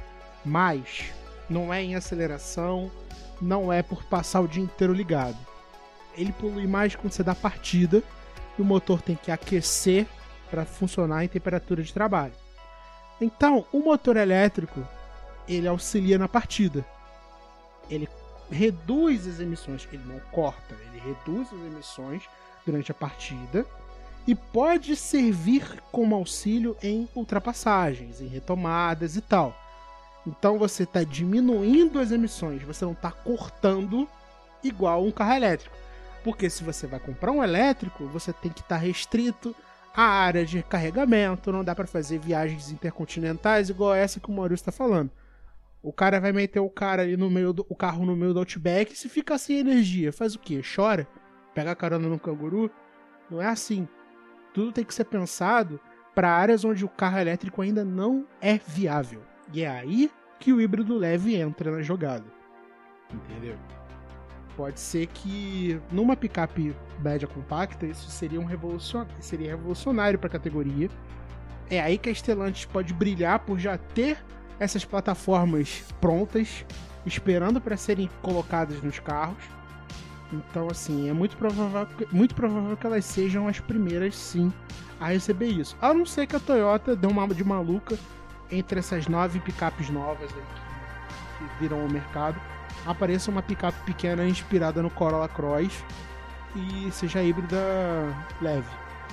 mais, não é em aceleração, não é por passar o dia inteiro ligado. Ele polui mais quando você dá partida e o motor tem que aquecer para funcionar em temperatura de trabalho. Então, o motor elétrico, ele auxilia na partida. Ele reduz as emissões, ele não corta, ele reduz as emissões durante a partida e pode servir como auxílio em ultrapassagens, em retomadas e tal. Então você está diminuindo as emissões, você não está cortando igual um carro elétrico. Porque se você vai comprar um elétrico, você tem que estar restrito à área de carregamento, não dá para fazer viagens intercontinentais igual essa que o Maurício está falando. O cara vai meter o cara ali no meio do o carro no meio do Outback e se ficar sem energia, faz o quê? Chora? Pega a carona no canguru? Não é assim. Tudo tem que ser pensado para áreas onde o carro elétrico ainda não é viável. E é aí que o híbrido leve entra na jogada. Entendeu? Pode ser que numa picape média compacta isso seria, um revolucion... seria revolucionário para a categoria. É aí que a Stellantis pode brilhar por já ter essas plataformas prontas, esperando para serem colocadas nos carros. Então, assim, é muito provável, muito provável que elas sejam as primeiras, sim, a receber isso. A não ser que a Toyota dê uma de maluca entre essas nove picapes novas aí que, que viram ao mercado apareça uma picape pequena inspirada no Corolla Cross e seja híbrida leve.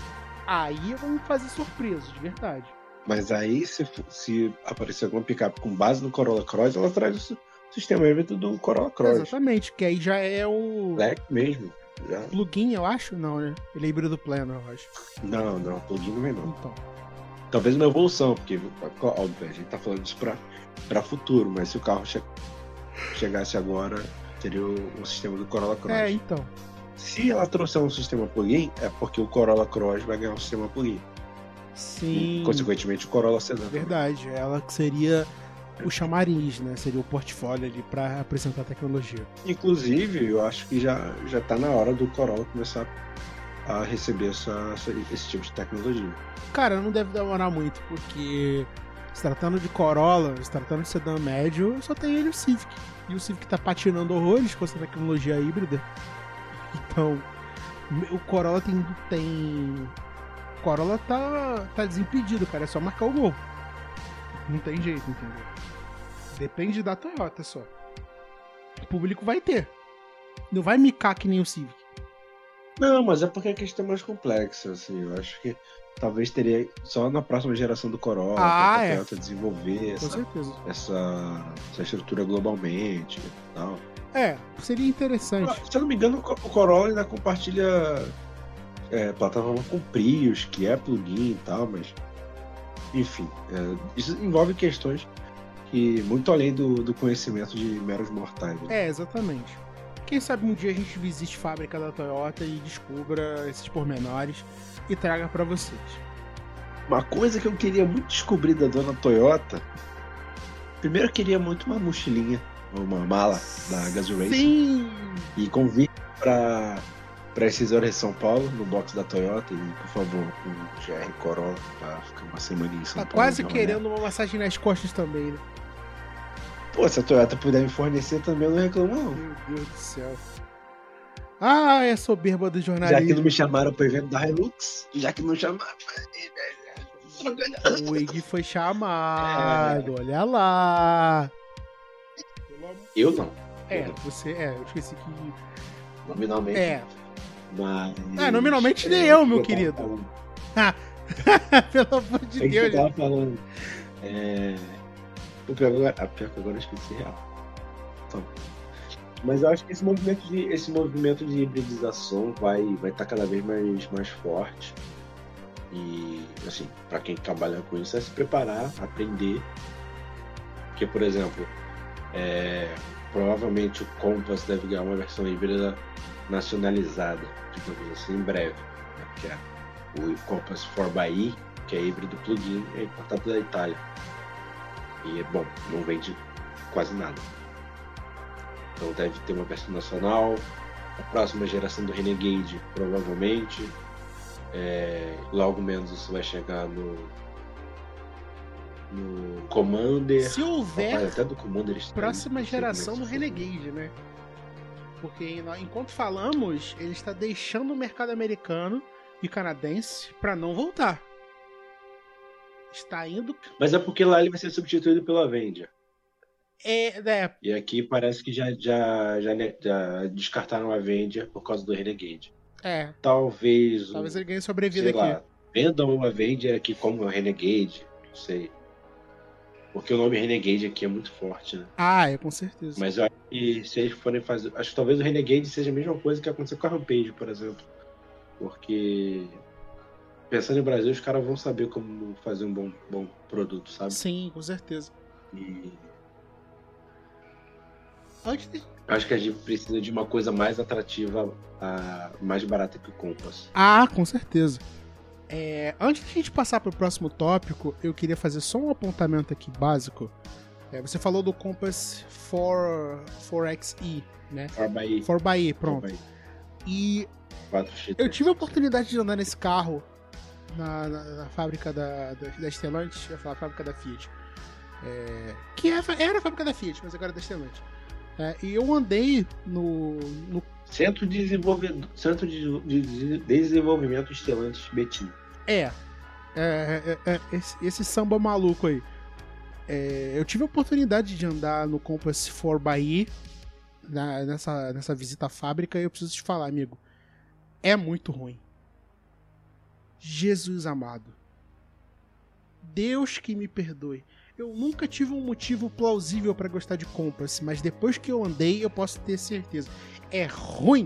Aí vão fazer surpresa, de verdade. Mas aí, se, se aparecer alguma picape com base no Corolla Cross, ela traz o sistema híbrido do Corolla Cross. Exatamente, que aí já é o... Black mesmo. Já. Plugin, eu acho? Não, né? Ele é híbrido pleno, eu acho. Não, não, plugin não vem não. Então. Talvez uma evolução, porque, óbvio, a gente tá falando isso pra, pra futuro, mas se o carro che- chegasse agora, teria o, o sistema do Corolla Cross. É, então. Se ela trouxer um sistema plug-in, é porque o Corolla Cross vai ganhar um sistema plug-in. Sim. E, consequentemente, o Corolla Sedan. Verdade, ela que seria o chamariz, né? Seria o portfólio ali pra apresentar a tecnologia. Inclusive, eu acho que já, já tá na hora do Corolla começar a receber essa, essa- esse tipo de tecnologia. Cara, não deve demorar muito, porque se tratando de Corolla, se tratando de sedã médio, só tem ele e o Civic. E o Civic tá patinando horrores com essa tecnologia híbrida. Então, o Corolla tem... tem... O Corolla tá, tá desimpedido, cara. É só marcar o gol. Não tem jeito, entendeu? Depende da Toyota só. O público vai ter. Não vai micar que nem o Civic. Não, mas é porque a questão é mais complexa, assim. Eu acho que talvez teria só na próxima geração do Corolla Ah, pra é. Toyota desenvolver Com essa, certeza. essa, essa estrutura globalmente e tal. É, seria interessante. Se eu não me engano, o Co- o Corolla ainda compartilha é, plataforma com Prius, que é plugin e tal, mas enfim, é, isso envolve questões que muito além do, do conhecimento de meros mortais. Né? É, exatamente. Quem sabe um dia a gente visite a fábrica da Toyota e descubra esses pormenores e traga pra vocês. Uma coisa que eu queria muito descobrir da dona Toyota, primeiro eu queria muito uma mochilinha, uma mala da Gazoo Racing. Sim! E convite pra, pra esses horas de São Paulo, no box da Toyota, e por favor, um G R Corolla, pra ficar uma semana em São Tá Paulo. quase de rolê. querendo uma massagem nas costas também, né? Pô, se a Toyota puder me fornecer também, eu não reclamo não. Meu Deus do céu. Ah, é a soberba do Já que não jornalismo. me chamaram pro evento da Hilux, já que não chamaram... O Ig foi chamado, olha lá. Eu não. É, você. É, eu esqueci que. Nominalmente. É. Mas... Ah, nominalmente nem é, eu, meu eu tava querido. falando. Pelo amor de É que eu Deus. tava falando. É... O pior agora, ah, pior que agora eu esqueci real. Então, mas eu acho que esse movimento de, esse movimento de hibridização vai vai estar cada vez mais, mais forte. E, assim, para quem trabalha com isso, é se preparar, aprender. Porque, por exemplo, é, provavelmente o Compass deve ganhar uma versão híbrida nacionalizada, digamos assim, em breve. Né? Que é o Compass quatro by E, que é híbrido plug-in, é importado da Itália. E, bom, não vende quase nada. Então deve ter uma versão nacional. A próxima geração do Renegade, provavelmente. É, logo menos isso vai chegar no, no Commander. Se houver Rapaz, até do Commander eles têm, próxima não sei como é que geração do isso funciona. Renegade, né? Porque enquanto falamos, ele está deixando o mercado americano e canadense para não voltar. Está indo. Mas é porque lá ele vai ser substituído pela Avenger. É, é, E aqui parece que já, já, já, já descartaram a Avenger por causa do Renegade. é. Talvez, o- Talvez ele ganhe sobrevida sei aqui. lá, vendam uma Avenger aqui como Renegade, não sei. Porque o nome Renegade aqui é muito forte, né? Ah, é, com certeza. Mas eu acho que se eles forem fazer. Acho que talvez o Renegade seja a mesma coisa que aconteceu com a Rampage, por exemplo. Porque pensando em Brasil, os caras vão saber como fazer um bom, bom produto, sabe? Sim, com certeza. E Antes de... acho que a gente precisa de uma coisa mais atrativa, a, mais barata que o Compass. Ah, com certeza. É, antes de a gente passar para o próximo tópico, eu queria fazer só um apontamento aqui básico. É, você falou do Compass quatro X E, né? quatro by E. quatro by E, pronto. E quatro X. eu tive a oportunidade de andar nesse carro na, na, na fábrica da, da, da Stellantis, eu ia falar fábrica da Fiat. É, que era, era a fábrica da Fiat, mas agora é da Stellantis. É, e eu andei no, no Centro de Desenvolvimento, Centro de, de Desenvolvimento Stellantis Betim. É, é, é, é esse, esse samba maluco aí. É, eu tive a oportunidade de andar no Compass quatro by E na, nessa, nessa visita à fábrica e eu preciso te falar, amigo. É muito ruim. Jesus amado. Deus que me perdoe. Eu nunca tive um motivo plausível pra gostar de Compass, mas depois que eu andei, eu posso ter certeza. É ruim.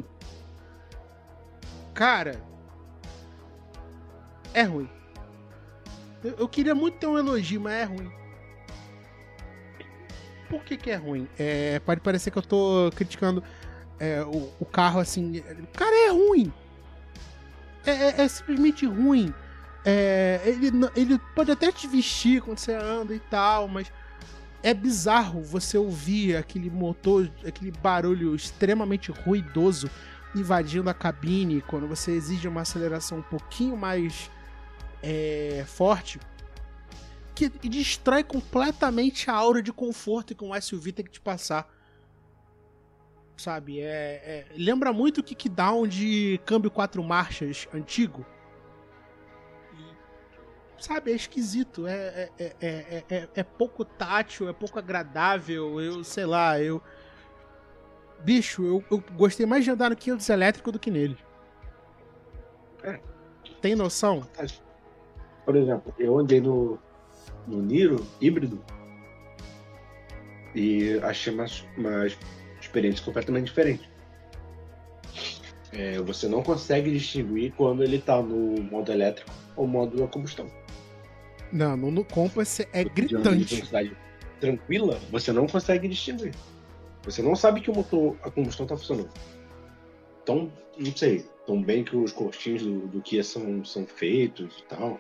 Cara, é ruim. Eu, eu queria muito ter um elogio, mas é ruim. Por que que é ruim? É, pode parecer que eu tô criticando é, o, o carro assim. O cara é ruim. É, é, é simplesmente ruim. É, ele, ele pode até te vestir quando você anda e tal, mas é bizarro você ouvir aquele motor, aquele barulho extremamente ruidoso invadindo a cabine quando você exige uma aceleração um pouquinho mais é, forte, que destrói completamente a aura de conforto que um S U V tem que te passar. Sabe, é, é, lembra muito o kickdown de câmbio quatro marchas antigo. Sabe, é esquisito, é, é, é, é, é pouco tátil, é pouco agradável, eu sei lá, eu... Bicho, eu, eu gostei mais de andar no quinhentos elétrico do que nele. É. Tem noção? Por exemplo, eu andei no, no Niro híbrido e achei uma, uma experiência completamente diferente. É, você não consegue distinguir quando ele tá no modo elétrico ou modo a combustão. Não, no, no Compass é De gritante. velocidade tranquila, você não consegue distinguir. Você não sabe que o motor a combustão tá funcionando. Então, não sei, tão bem que os cortinhos do, do Kia são, são feitos e tal.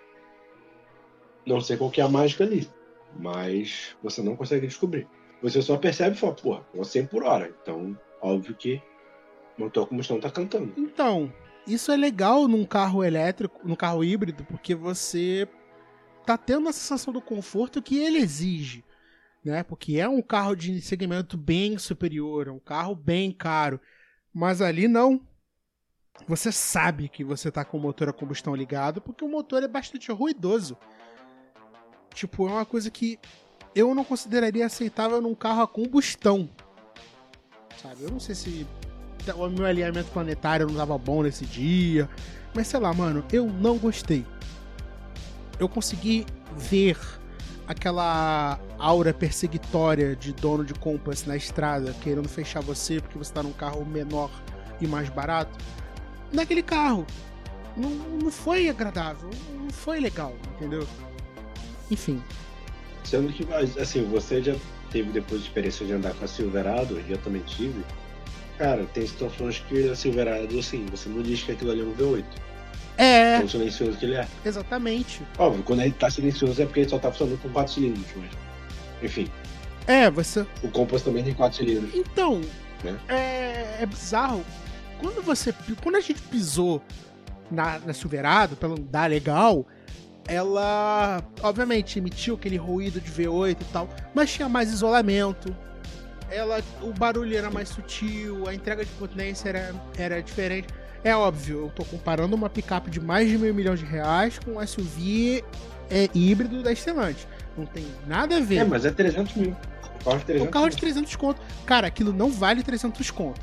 Não sei qual que é a mágica ali, mas você não consegue descobrir. Você só percebe e fala, porra, tô a cem por hora. Então, óbvio que o motor a combustão tá cantando. Então, isso é legal num carro elétrico, num carro híbrido, porque você tá tendo a sensação do conforto que ele exige, né? Porque é um carro de segmento bem superior, é um carro bem caro. Mas ali não. Você sabe que você tá com o motor a combustão ligado, porque o motor é bastante ruidoso. Tipo, é uma coisa que eu não consideraria aceitável num carro a combustão. Sabe? Eu não sei se o meu alinhamento planetário não tava bom nesse dia, mas sei lá, mano, eu não gostei. Eu consegui ver aquela aura perseguitória de dono de Compass na estrada, querendo fechar você porque você tá num carro menor e mais barato. Naquele carro. Não, não foi agradável, não foi legal, entendeu? Enfim. Sendo que, assim, você já teve depois de experiência de andar com a Silverado, e eu também tive. Cara, tem situações que a Silverado, assim, você não diz que aquilo ali é um V oito. É. Tão silencioso que ele é. Exatamente. Óbvio, quando ele tá silencioso é porque ele só tá funcionando com quatro cilindros, mas... Enfim. É, você... O Compass também tem quatro cilindros. Então, né? é, é bizarro. Quando você... Quando a gente pisou na, na Silverado, pra andar legal, ela, obviamente, emitiu aquele ruído de V oito e tal, mas tinha mais isolamento. Ela, o barulho era mais sutil, a entrega de potência era, era diferente. É óbvio, eu tô comparando uma picape de mais de meio milhão de reais com um S U V é, híbrido da Stellantis. Não tem nada a ver. É, mas é trezentos mil. O carro de trezentos, o carro de trezentos conto. Cara, aquilo não vale trezentos conto.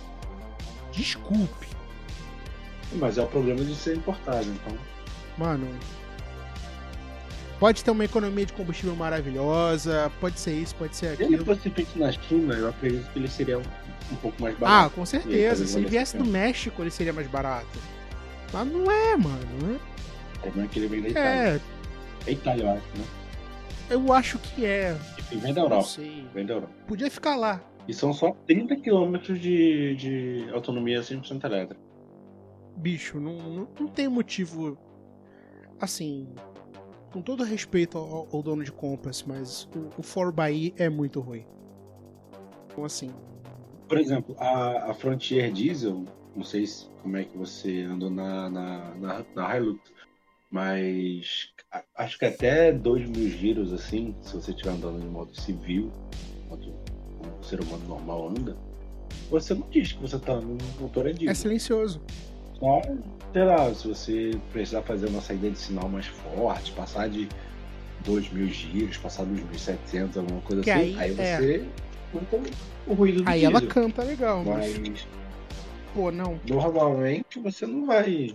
Desculpe. Mas é o problema de ser importado, então. Mano... Pode ter uma economia de combustível maravilhosa, pode ser isso, pode ser aquilo. Se ele fosse feito na China, eu acredito que ele seria um, um pouco mais barato. Ah, com certeza. Se ele viesse do México, ele seria mais barato. Mas não é, mano. O problema é que ele vem da Itália. É. É Itália, eu acho, né? Eu acho que é. Enfim, vem da Europa. Não sei. Vem da Europa. Podia ficar lá. E são só trinta quilômetros de, de autonomia cem por cento elétrica. Bicho, não, não, não tem motivo... Assim... Com todo respeito ao, ao dono de Compass, mas o, o quatro by é muito ruim. Então, assim... Por exemplo, a, a Frontier Diesel, não sei se, como é que você andou na, na, na, na Hilux, mas a, acho que até dois mil giros, assim, se você estiver andando em modo civil, modo como um ser humano normal anda, você não diz que você tá no motor a diesel. É silencioso. Só, sei lá, se você precisar fazer uma saída de sinal mais forte, passar de dois mil giros, passar dos mil e setecentos, alguma coisa que assim, aí, aí você é. Então, o ruído do Aí diesel. ela canta legal, mas... Mas, Pô, não. normalmente, você não vai...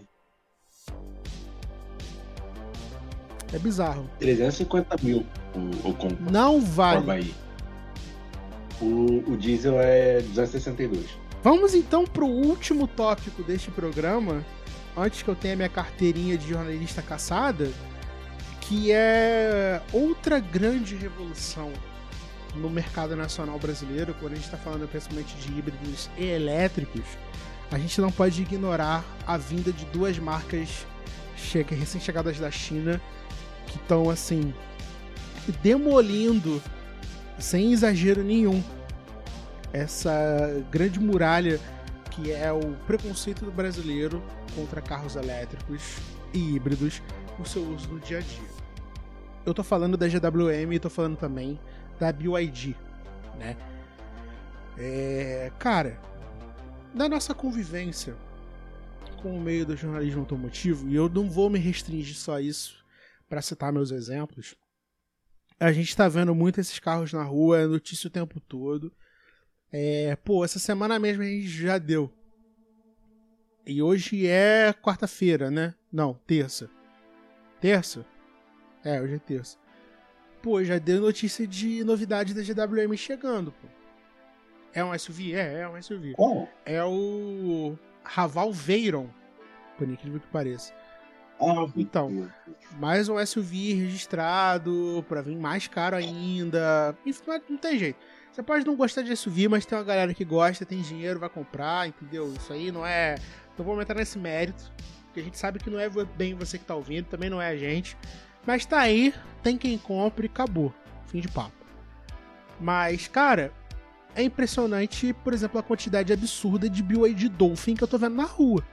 É bizarro. trezentos e cinquenta mil o, o Compass. Não vale. Bahia. O, o diesel é duzentos e sessenta e dois. Vamos então pro último tópico deste programa, antes que eu tenha minha carteirinha de jornalista caçada, que é outra grande revolução no mercado nacional brasileiro, quando a gente está falando principalmente de híbridos e elétricos. A gente não pode ignorar a vinda de duas marcas recém-chegadas da China que estão, assim, demolindo, sem exagero nenhum, essa grande muralha que é o preconceito do brasileiro contra carros elétricos e híbridos no seu uso no dia a dia. Eu tô falando da G W M e tô falando também da B Y D, né? É, cara, da nossa convivência com o meio do jornalismo automotivo, e eu não vou me restringir só a isso para citar meus exemplos, a gente tá vendo muito esses carros na rua, é notícia o tempo todo. É, pô, essa semana mesmo a gente já deu. E hoje é quarta-feira, né? Não, terça. Terça? É, hoje é terça. Pô, já deu notícia de novidade da G W M chegando, pô. É um S U V? É, é um S U V. Qual? É o Raval Veyron, por incrível que pareça. Ah, Então, mais um S U V registrado pra vir mais caro ainda. Enfim, não tem jeito. Você pode não gostar de S U V, mas tem uma galera que gosta, tem dinheiro, vai comprar, entendeu? Isso aí não é... Não vou entrar nesse mérito, porque a gente sabe que não é bem você que tá ouvindo, também não é a gente. Mas tá aí, tem quem compre e acabou. Fim de papo. Mas, cara, é impressionante, por exemplo, a quantidade absurda de B Y D Dolphin que eu tô vendo na rua.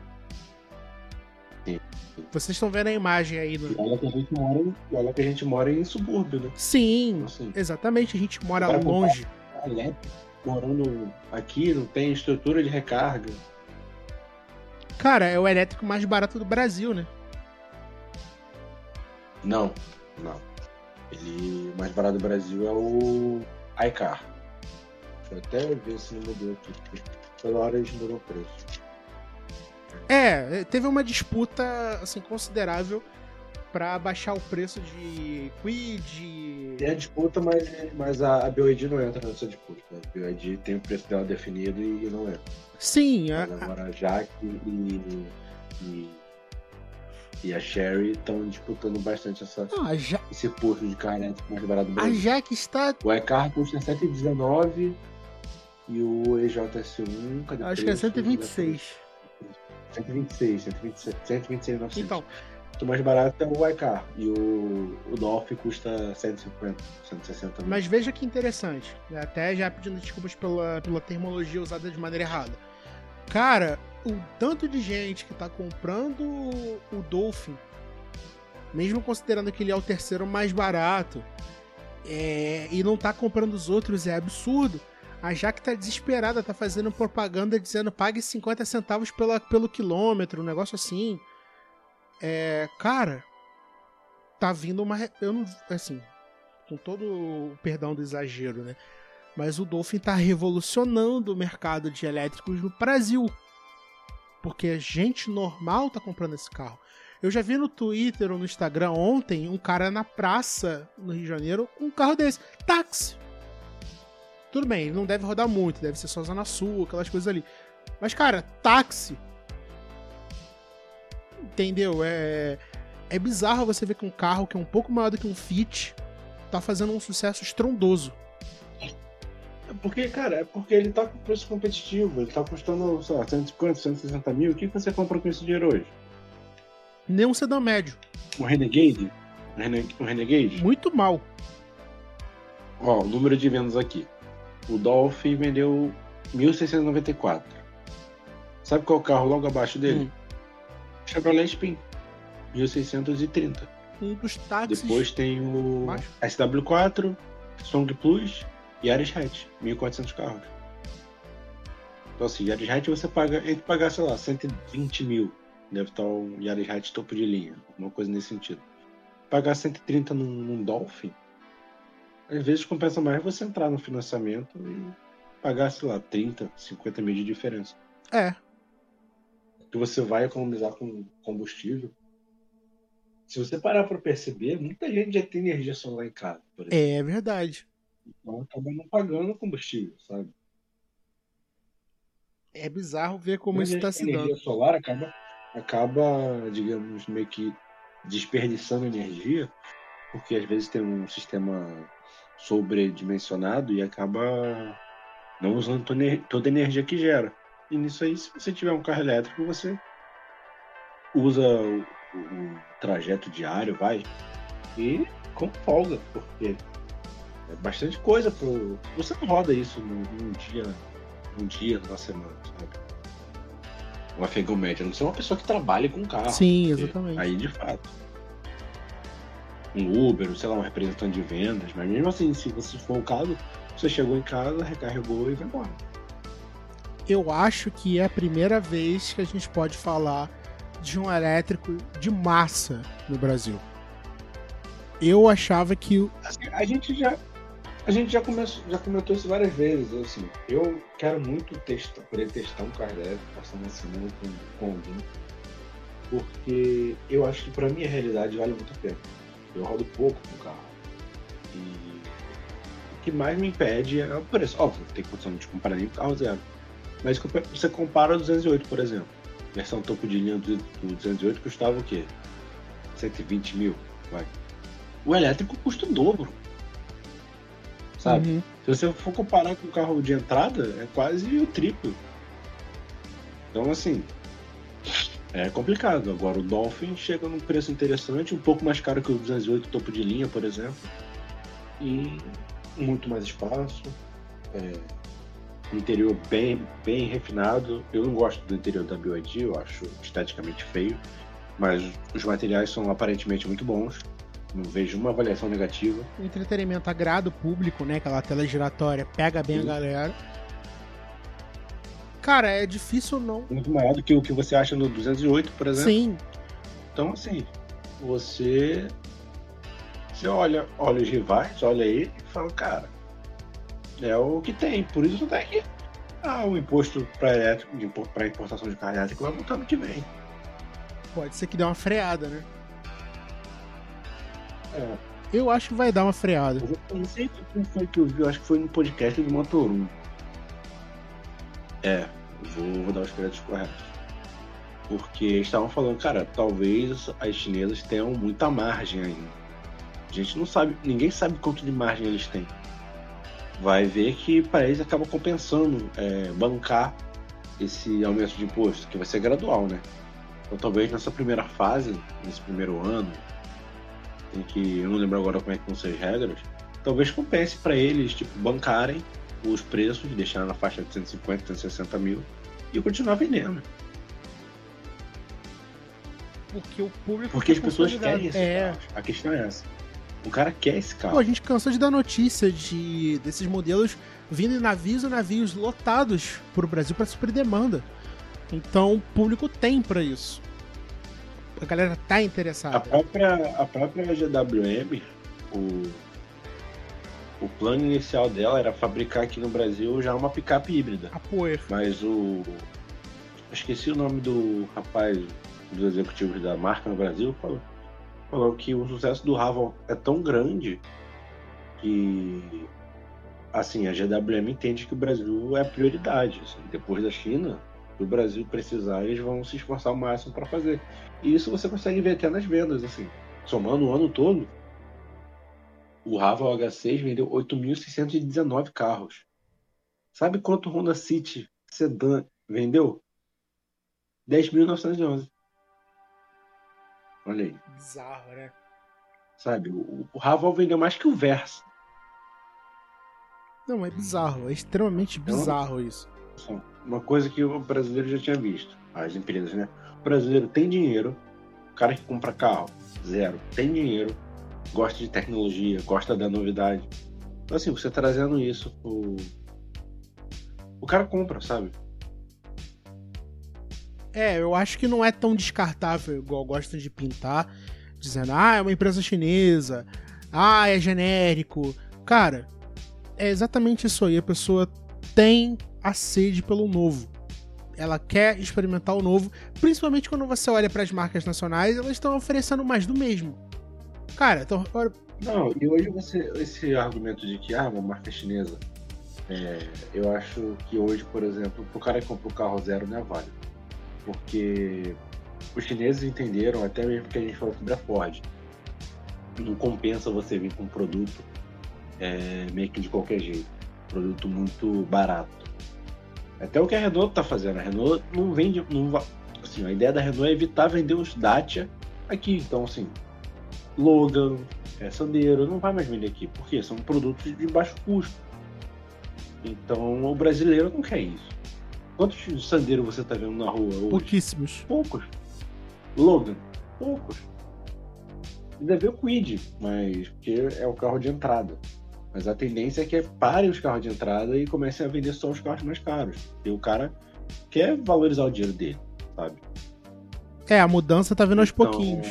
Sim. Vocês estão vendo a imagem aí no... Olha que a gente mora em, olha que a gente mora em subúrbio, né? Sim, Assim, exatamente, a gente mora para longe. Elétrico, morando aqui, não tem estrutura de recarga. Cara, é o elétrico mais barato do Brasil, né? Não, não. Ele, o mais barato do Brasil é o iCar. Deixa eu até ver se não mudou aqui. Toda hora eles mudam o preço. É, teve uma disputa assim considerável pra baixar o preço de Kwid. Tem a disputa, mas, mas a, a B Y D não entra nessa disputa. A B Y D tem o preço dela definido e, e não entra. Sim, Mas a, agora a Jaque e, e, e a Sherry estão disputando bastante essa, não, a, ja, esse posto de carro elétrico mais barato do a Brasil. Jaque está. O iCar custa cento e dezenove e o E J S um, cadê o Acho que é preço? cento e vinte e seis. cento e vinte e seis, cento e vinte e seis, cento e vinte e seis, novecentos. Então, O mais barato é o iCar e o, o Dolphin custa cento e cinquenta, cento e sessenta. mas veja que interessante, né? Até já pedindo desculpas pela, pela terminologia usada de maneira errada. Cara, o tanto de gente que tá comprando o Dolphin, mesmo considerando que ele é o terceiro mais barato, é, e não tá comprando os outros, é absurdo. A Jaque tá desesperada, tá fazendo propaganda dizendo pague cinquenta centavos pela, pelo quilômetro, um negócio assim. É, cara, tá vindo uma... Eu não, assim, com todo o perdão do exagero, né? Mas o Dolphin tá revolucionando o mercado de elétricos no Brasil. Porque a gente normal tá comprando esse carro. Eu já vi no Twitter ou no Instagram ontem um cara na praça no Rio de Janeiro com um carro desse. Táxi. Tudo bem, ele não deve rodar muito, deve ser só Zona Sul, aquelas coisas ali. Mas, cara, táxi. Entendeu? É, é bizarro você ver que um carro que é um pouco maior do que um Fit tá fazendo um sucesso estrondoso. Porque, cara, é porque ele tá com preço competitivo, ele tá custando, sei lá, cento e cinquenta, cento e sessenta mil. O que você compra com esse dinheiro hoje? Nem um sedã médio. Um Renegade? Um Rene- um Renegade? Muito mal. Ó, o número de vendas aqui. O Dolphin vendeu mil seiscentos e noventa e quatro. Sabe qual é o carro logo abaixo dele? Hum. Chevrolet Spin. mil seiscentos e trinta. Um dos táxis. Depois tem o Macho. S W quatro, Song Plus e Yaris Hatch. mil e quatrocentos carros. Então assim, Yaris Hatch você paga, entre pagar, sei lá, cento e vinte mil. Deve estar um Yaris Hatch topo de linha. Uma coisa nesse sentido. Pagar cento e trinta num, num Dolphin, Às vezes compensa mais você entrar no financiamento e pagar, sei lá, trinta, cinquenta mil de diferença. É. Que você vai economizar com combustível. Se você parar para perceber, muita gente já tem energia solar em casa, por exemplo. É verdade. Então acaba não pagando combustível, sabe? É bizarro ver como Muita isso tá gente se tem energia dando. solar acaba, acaba, digamos, meio que desperdiçando energia, porque às vezes tem um sistema sobredimensionado e acaba não usando toda a energia que gera. E nisso aí, se você tiver um carro elétrico, você usa o, o trajeto diário, vai, e com folga, porque é bastante coisa pro. Você não roda isso num, num dia, num dia, numa semana, sabe? Um afegão médio, a não ser uma pessoa que trabalha com carro. Sim, exatamente. Aí, de fato. Um Uber, sei lá, um representante de vendas, mas mesmo assim, se você for o caso, você chegou em casa, recarregou e vai embora. Eu acho que é a primeira vez que a gente pode falar de um elétrico de massa no Brasil. Eu achava que... Assim, a gente já, a gente já, começou, já comentou isso várias vezes. Assim, eu quero muito testar, poder testar um carro elétrico, passar uma semana com, com alguém, porque eu acho que pra minha realidade vale muito a pena. Eu rodo pouco com o carro. E o que mais me impede é o preço. Óbvio, não tem condição de comparar nem com carro zero. Mas você compara o duzentos e oito, por exemplo. A versão topo de linha do duzentos e oito custava o quê? cento e vinte mil, vai. O elétrico custa o dobro. Sabe? Uhum. Se você for comparar com o carro de entrada, é quase o triplo. Então, assim, é complicado. Agora, o Dolphin chega num preço interessante, um pouco mais caro que o duzentos e oito topo de linha, por exemplo. E muito mais espaço. É, interior bem, bem refinado. Eu não gosto do interior da B Y D, eu acho esteticamente feio. Mas os materiais são aparentemente muito bons. Não vejo uma avaliação negativa. O entretenimento agrada o público, né? Aquela tela giratória pega bem Sim. a galera. Cara, é difícil não... Muito maior do que o que você acha no duzentos e oito, por exemplo. Sim. Então, assim, você... Você olha, olha os rivais, olha aí e fala, cara, é o que tem, por isso tem que... Ah, o imposto para importação de carro elétrico vai voltar no que vem. Pode ser que dê uma freada, né? É. Eu acho que vai dar uma freada. Eu não sei quem foi que eu vi, eu acho que foi no podcast do Motorum. É, vou, vou dar os créditos corretos. Porque eles estavam falando, cara, talvez as chinesas tenham muita margem ainda. A gente não sabe, ninguém sabe quanto de margem eles têm. Vai ver que para eles acaba compensando é, bancar esse aumento de imposto, que vai ser gradual, né? Então talvez nessa primeira fase, nesse primeiro ano, em que eu não lembro agora como é que vão ser as regras, talvez compense para eles, tipo, bancarem os preços, deixar na faixa de cento e cinquenta, cento e sessenta mil e continuar vendendo. Porque o público... Porque as pessoas querem esse é... carro. A questão é essa. O cara quer esse carro. Pô, a gente cansou de dar notícia de, desses modelos vindo em navios e navios lotados pro Brasil para suprir demanda. Então o público tem para isso. A galera tá interessada. A própria, a própria G W M, o, o plano inicial dela era fabricar aqui no Brasil já uma picape híbrida. A Power. Mas o... Eu esqueci o nome do rapaz, dos executivos da marca no Brasil, falou, falou que o sucesso do Raval é tão grande que, assim, a G W M entende que o Brasil é a prioridade. Assim, depois da China, se o Brasil precisar, eles vão se esforçar ao máximo para fazer. E isso você consegue ver até nas vendas, assim. Somando o ano todo, o Raval H seis vendeu oito mil seiscentos e dezenove carros. Sabe quanto o Honda City Sedan vendeu? dez mil novecentos e onze. Olha aí. Bizarro, né? Sabe, o, o Raval vendeu mais que o Versa. Não, é bizarro. É extremamente bizarro então, isso. Uma coisa que o brasileiro já tinha visto. As empresas, né? O brasileiro tem dinheiro. O cara que compra carro, zero. Tem dinheiro. Gosta de tecnologia. Gosta da novidade. Então, assim, você trazendo isso, o, o cara compra, sabe? É, eu acho que não é tão descartável igual gostam de pintar, dizendo, ah, é uma empresa chinesa, ah, é genérico, Cara, é exatamente isso aí. A pessoa tem a sede pelo novo. Ela quer experimentar o novo, principalmente quando você olha para as marcas nacionais, elas estão oferecendo mais do mesmo. Cara, então... Não, e hoje você, esse argumento de que, ah, uma marca chinesa, é, eu acho que hoje, por exemplo, o cara que comprou o carro zero não é válido. Porque os chineses entenderam, até mesmo que a gente falou sobre a Ford, não compensa você vir com um produto é, meio que de qualquer jeito, produto muito barato. Até o que a Renault tá fazendo, a Renault não vende, não, assim, a ideia da Renault é evitar vender os Dacia aqui, então assim, Logan, é, Sandero, não vai mais vender aqui, porque são produtos de baixo custo. Então o brasileiro não quer isso. Quantos Sandero você tá vendo na rua hoje? Pouquíssimos. Poucos. Logan, poucos. Ainda vê o Kwid, mas porque é o carro de entrada. Mas a tendência é que parem os carros de entrada e comecem a vender só os carros mais caros. E o cara quer valorizar o dinheiro dele, sabe? É, a mudança tá vindo aos então, pouquinhos.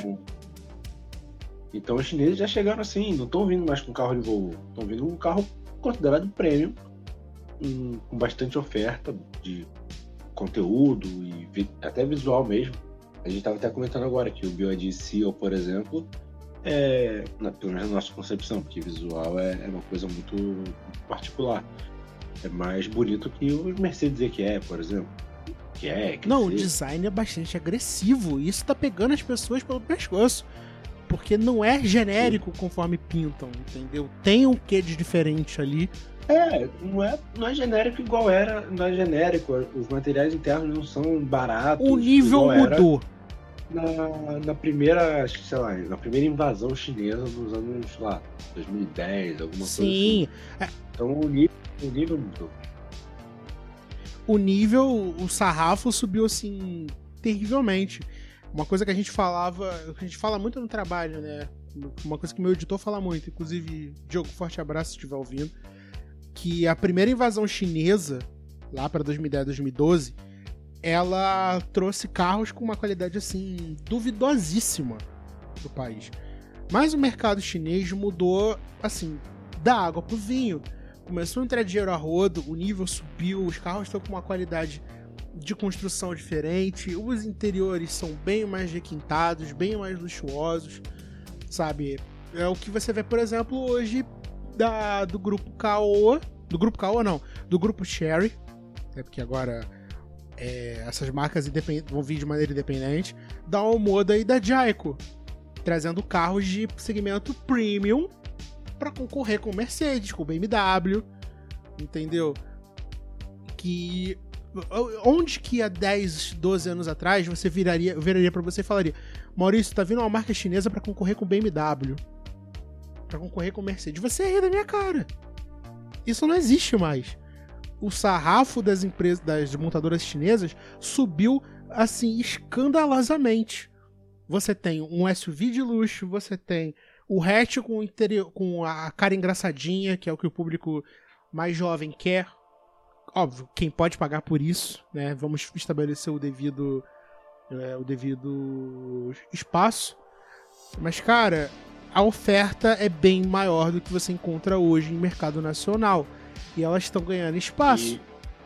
Então os chineses já chegaram assim, não estão vindo mais com carro de Volvo. Estão vindo com um carro considerado premium, um, com bastante oferta de conteúdo e vi, até visual mesmo. A gente estava até comentando agora que o B Y D Seal, por exemplo, é, na, pelo menos na nossa concepção, porque visual é, é uma coisa muito, muito particular. É mais bonito que o Mercedes E Q E, por exemplo. Que é, que Não, seja. o design é bastante agressivo. E isso tá pegando as pessoas pelo pescoço. Porque não é genérico conforme pintam, entendeu? Tem um quê de diferente ali. É, não é, não é genérico igual era, não é genérico. Os materiais internos não são baratos. O nível mudou. Na, na primeira, acho que sei lá, na primeira invasão chinesa nos anos, sei lá, dois mil e dez, alguma Sim. coisa assim. Então o nível, o nível mudou. O nível, o sarrafo subiu assim, terrivelmente. Uma coisa que a gente falava, que a gente fala muito no trabalho, né? Uma coisa que meu editor fala muito, inclusive, Diogo, forte abraço se estiver ouvindo, que a primeira invasão chinesa, lá para dois mil e dez, dois mil e doze, ela trouxe carros com uma qualidade, assim, duvidosíssima do país. Mas o mercado chinês mudou, assim, da água pro vinho. Começou a entrar dinheiro a rodo, o nível subiu, os carros estão com uma qualidade de construção diferente, os interiores são bem mais requintados, bem mais luxuosos, sabe? É o que você vê, por exemplo, hoje da, do grupo Caoa, do grupo Caoa não, do grupo Chery, é porque agora é, essas marcas vão vir de maneira independente, da Omoda e da Jayco, trazendo carros de segmento premium para concorrer com Mercedes, com B M W, entendeu? Que onde que há dez, doze anos atrás você viraria, viraria para você e falaria: Maurício, tá vindo uma marca chinesa para concorrer com B M W, para concorrer com Mercedes? Você ri da minha cara. Isso não existe mais. O sarrafo das empresas, das montadoras chinesas subiu assim escandalosamente. Você tem um S U V de luxo, você tem o hatch com, o interior, com a cara engraçadinha, que é o que o público mais jovem quer. Óbvio, quem pode pagar por isso, né? Vamos estabelecer o devido, é, o devido espaço. Mas, cara, a oferta é bem maior do que você encontra hoje em mercado nacional. E elas estão ganhando espaço.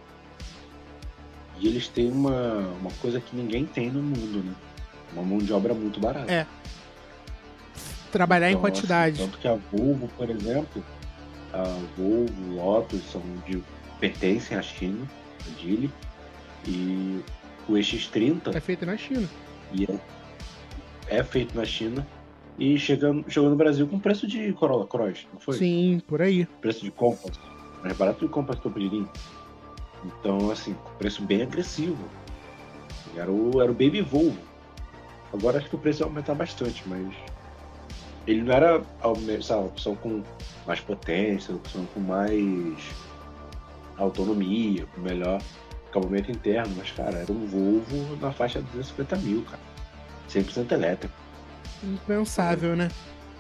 E, e eles têm uma, uma coisa que ninguém tem no mundo, né? Uma mão de obra muito barata. É. Trabalhar então, em quantidade. Assim, tanto que a Volvo, por exemplo, a Volvo, Lotus são de, pertencem à China, a Geely, e o E X trinta é feito na China. E é, é feito na China e chega, chegou no Brasil com preço de Corolla Cross, não foi? Sim, por aí. Preço de Compass, mais barato do Compass Topo de linha. Então, assim, preço bem agressivo. Era o, era o Baby Volvo. Agora acho que o preço vai aumentar bastante, mas ele não era a opção com mais potência, a opção com mais autonomia, com melhor acabamento interno, mas, cara, era um Volvo na faixa de duzentos e cinquenta mil, cara. cem por cento elétrico. Impensável, né?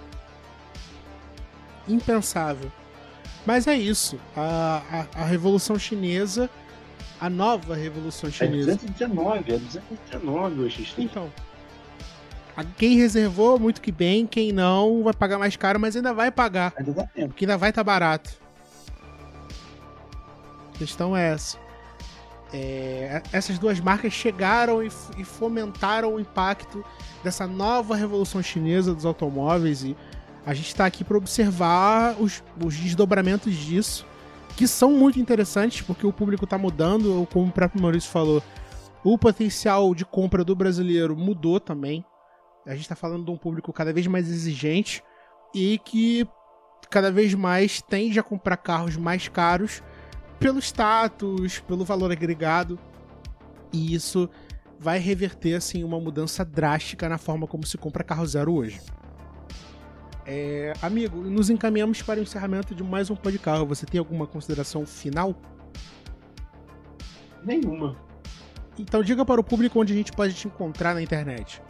Impensável. Mas é isso. A, a, a Revolução Chinesa, a nova Revolução Chinesa... É duzentos e dezenove, é duzentos e dezenove o E X trinta. Então, Quem reservou, muito que bem. Quem não, vai pagar mais caro, mas ainda vai pagar. Ainda dá tempo. Porque ainda vai estar barato. A questão é essa. É, essas duas marcas chegaram e, e fomentaram o impacto dessa nova revolução chinesa dos automóveis, e a gente está aqui para observar os, os desdobramentos disso, que são muito interessantes, porque o público está mudando, como o próprio Maurício falou, o potencial de compra do brasileiro mudou também. A gente está falando de um público cada vez mais exigente e que cada vez mais tende a comprar carros mais caros pelo status, pelo valor agregado, e isso vai reverter assim, uma mudança drástica na forma como se compra carro zero hoje. É, amigo, nos encaminhamos para o encerramento de mais um Pó de Carro. Você tem alguma consideração final? Nenhuma. Então diga para o público onde a gente pode te encontrar na internet.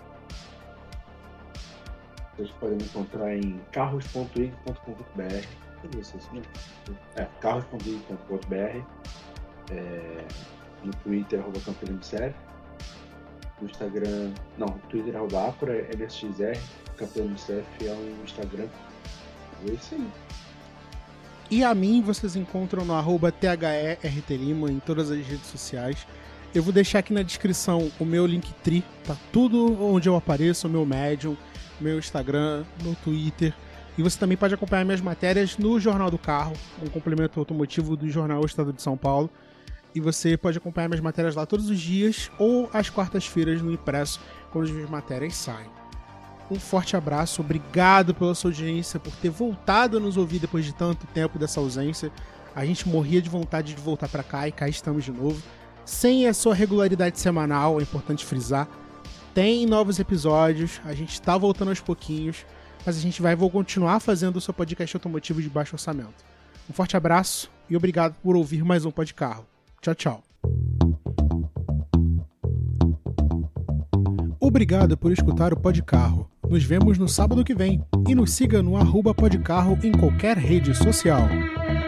Vocês podem me encontrar em carros ponto i ponto com ponto b r. É, carros ponto i ponto com ponto b r. É, no Twitter, arroba campeão M C F. No Instagram, não, no Twitter, arroba Acura, M S X R. Campeão M C F é o Instagram. É isso aí. E a mim vocês encontram no arroba T H E R T Lima em todas as redes sociais. Eu vou deixar aqui na descrição o meu Linktree, tá? Tudo onde eu apareço, o meu Medium, meu Instagram, meu Twitter. E você também pode acompanhar minhas matérias no Jornal do Carro, um complemento automotivo do Jornal Estado de São Paulo. E você pode acompanhar minhas matérias lá todos os dias ou às quartas-feiras no impresso, quando as minhas matérias saem. Um forte abraço, obrigado pela sua audiência, por ter voltado a nos ouvir depois de tanto tempo dessa ausência. A gente morria de vontade de voltar para cá e cá estamos de novo. Sem a sua regularidade semanal, é importante frisar. Tem novos episódios, a gente está voltando aos pouquinhos, mas a gente vai vou continuar fazendo o seu podcast automotivo de baixo orçamento. Um forte abraço e obrigado por ouvir mais um Pó de Carro. Tchau, tchau. Obrigado por escutar o Pó de Carro. Nos vemos no sábado que vem e nos siga no arroba Pó de Carro em qualquer rede social.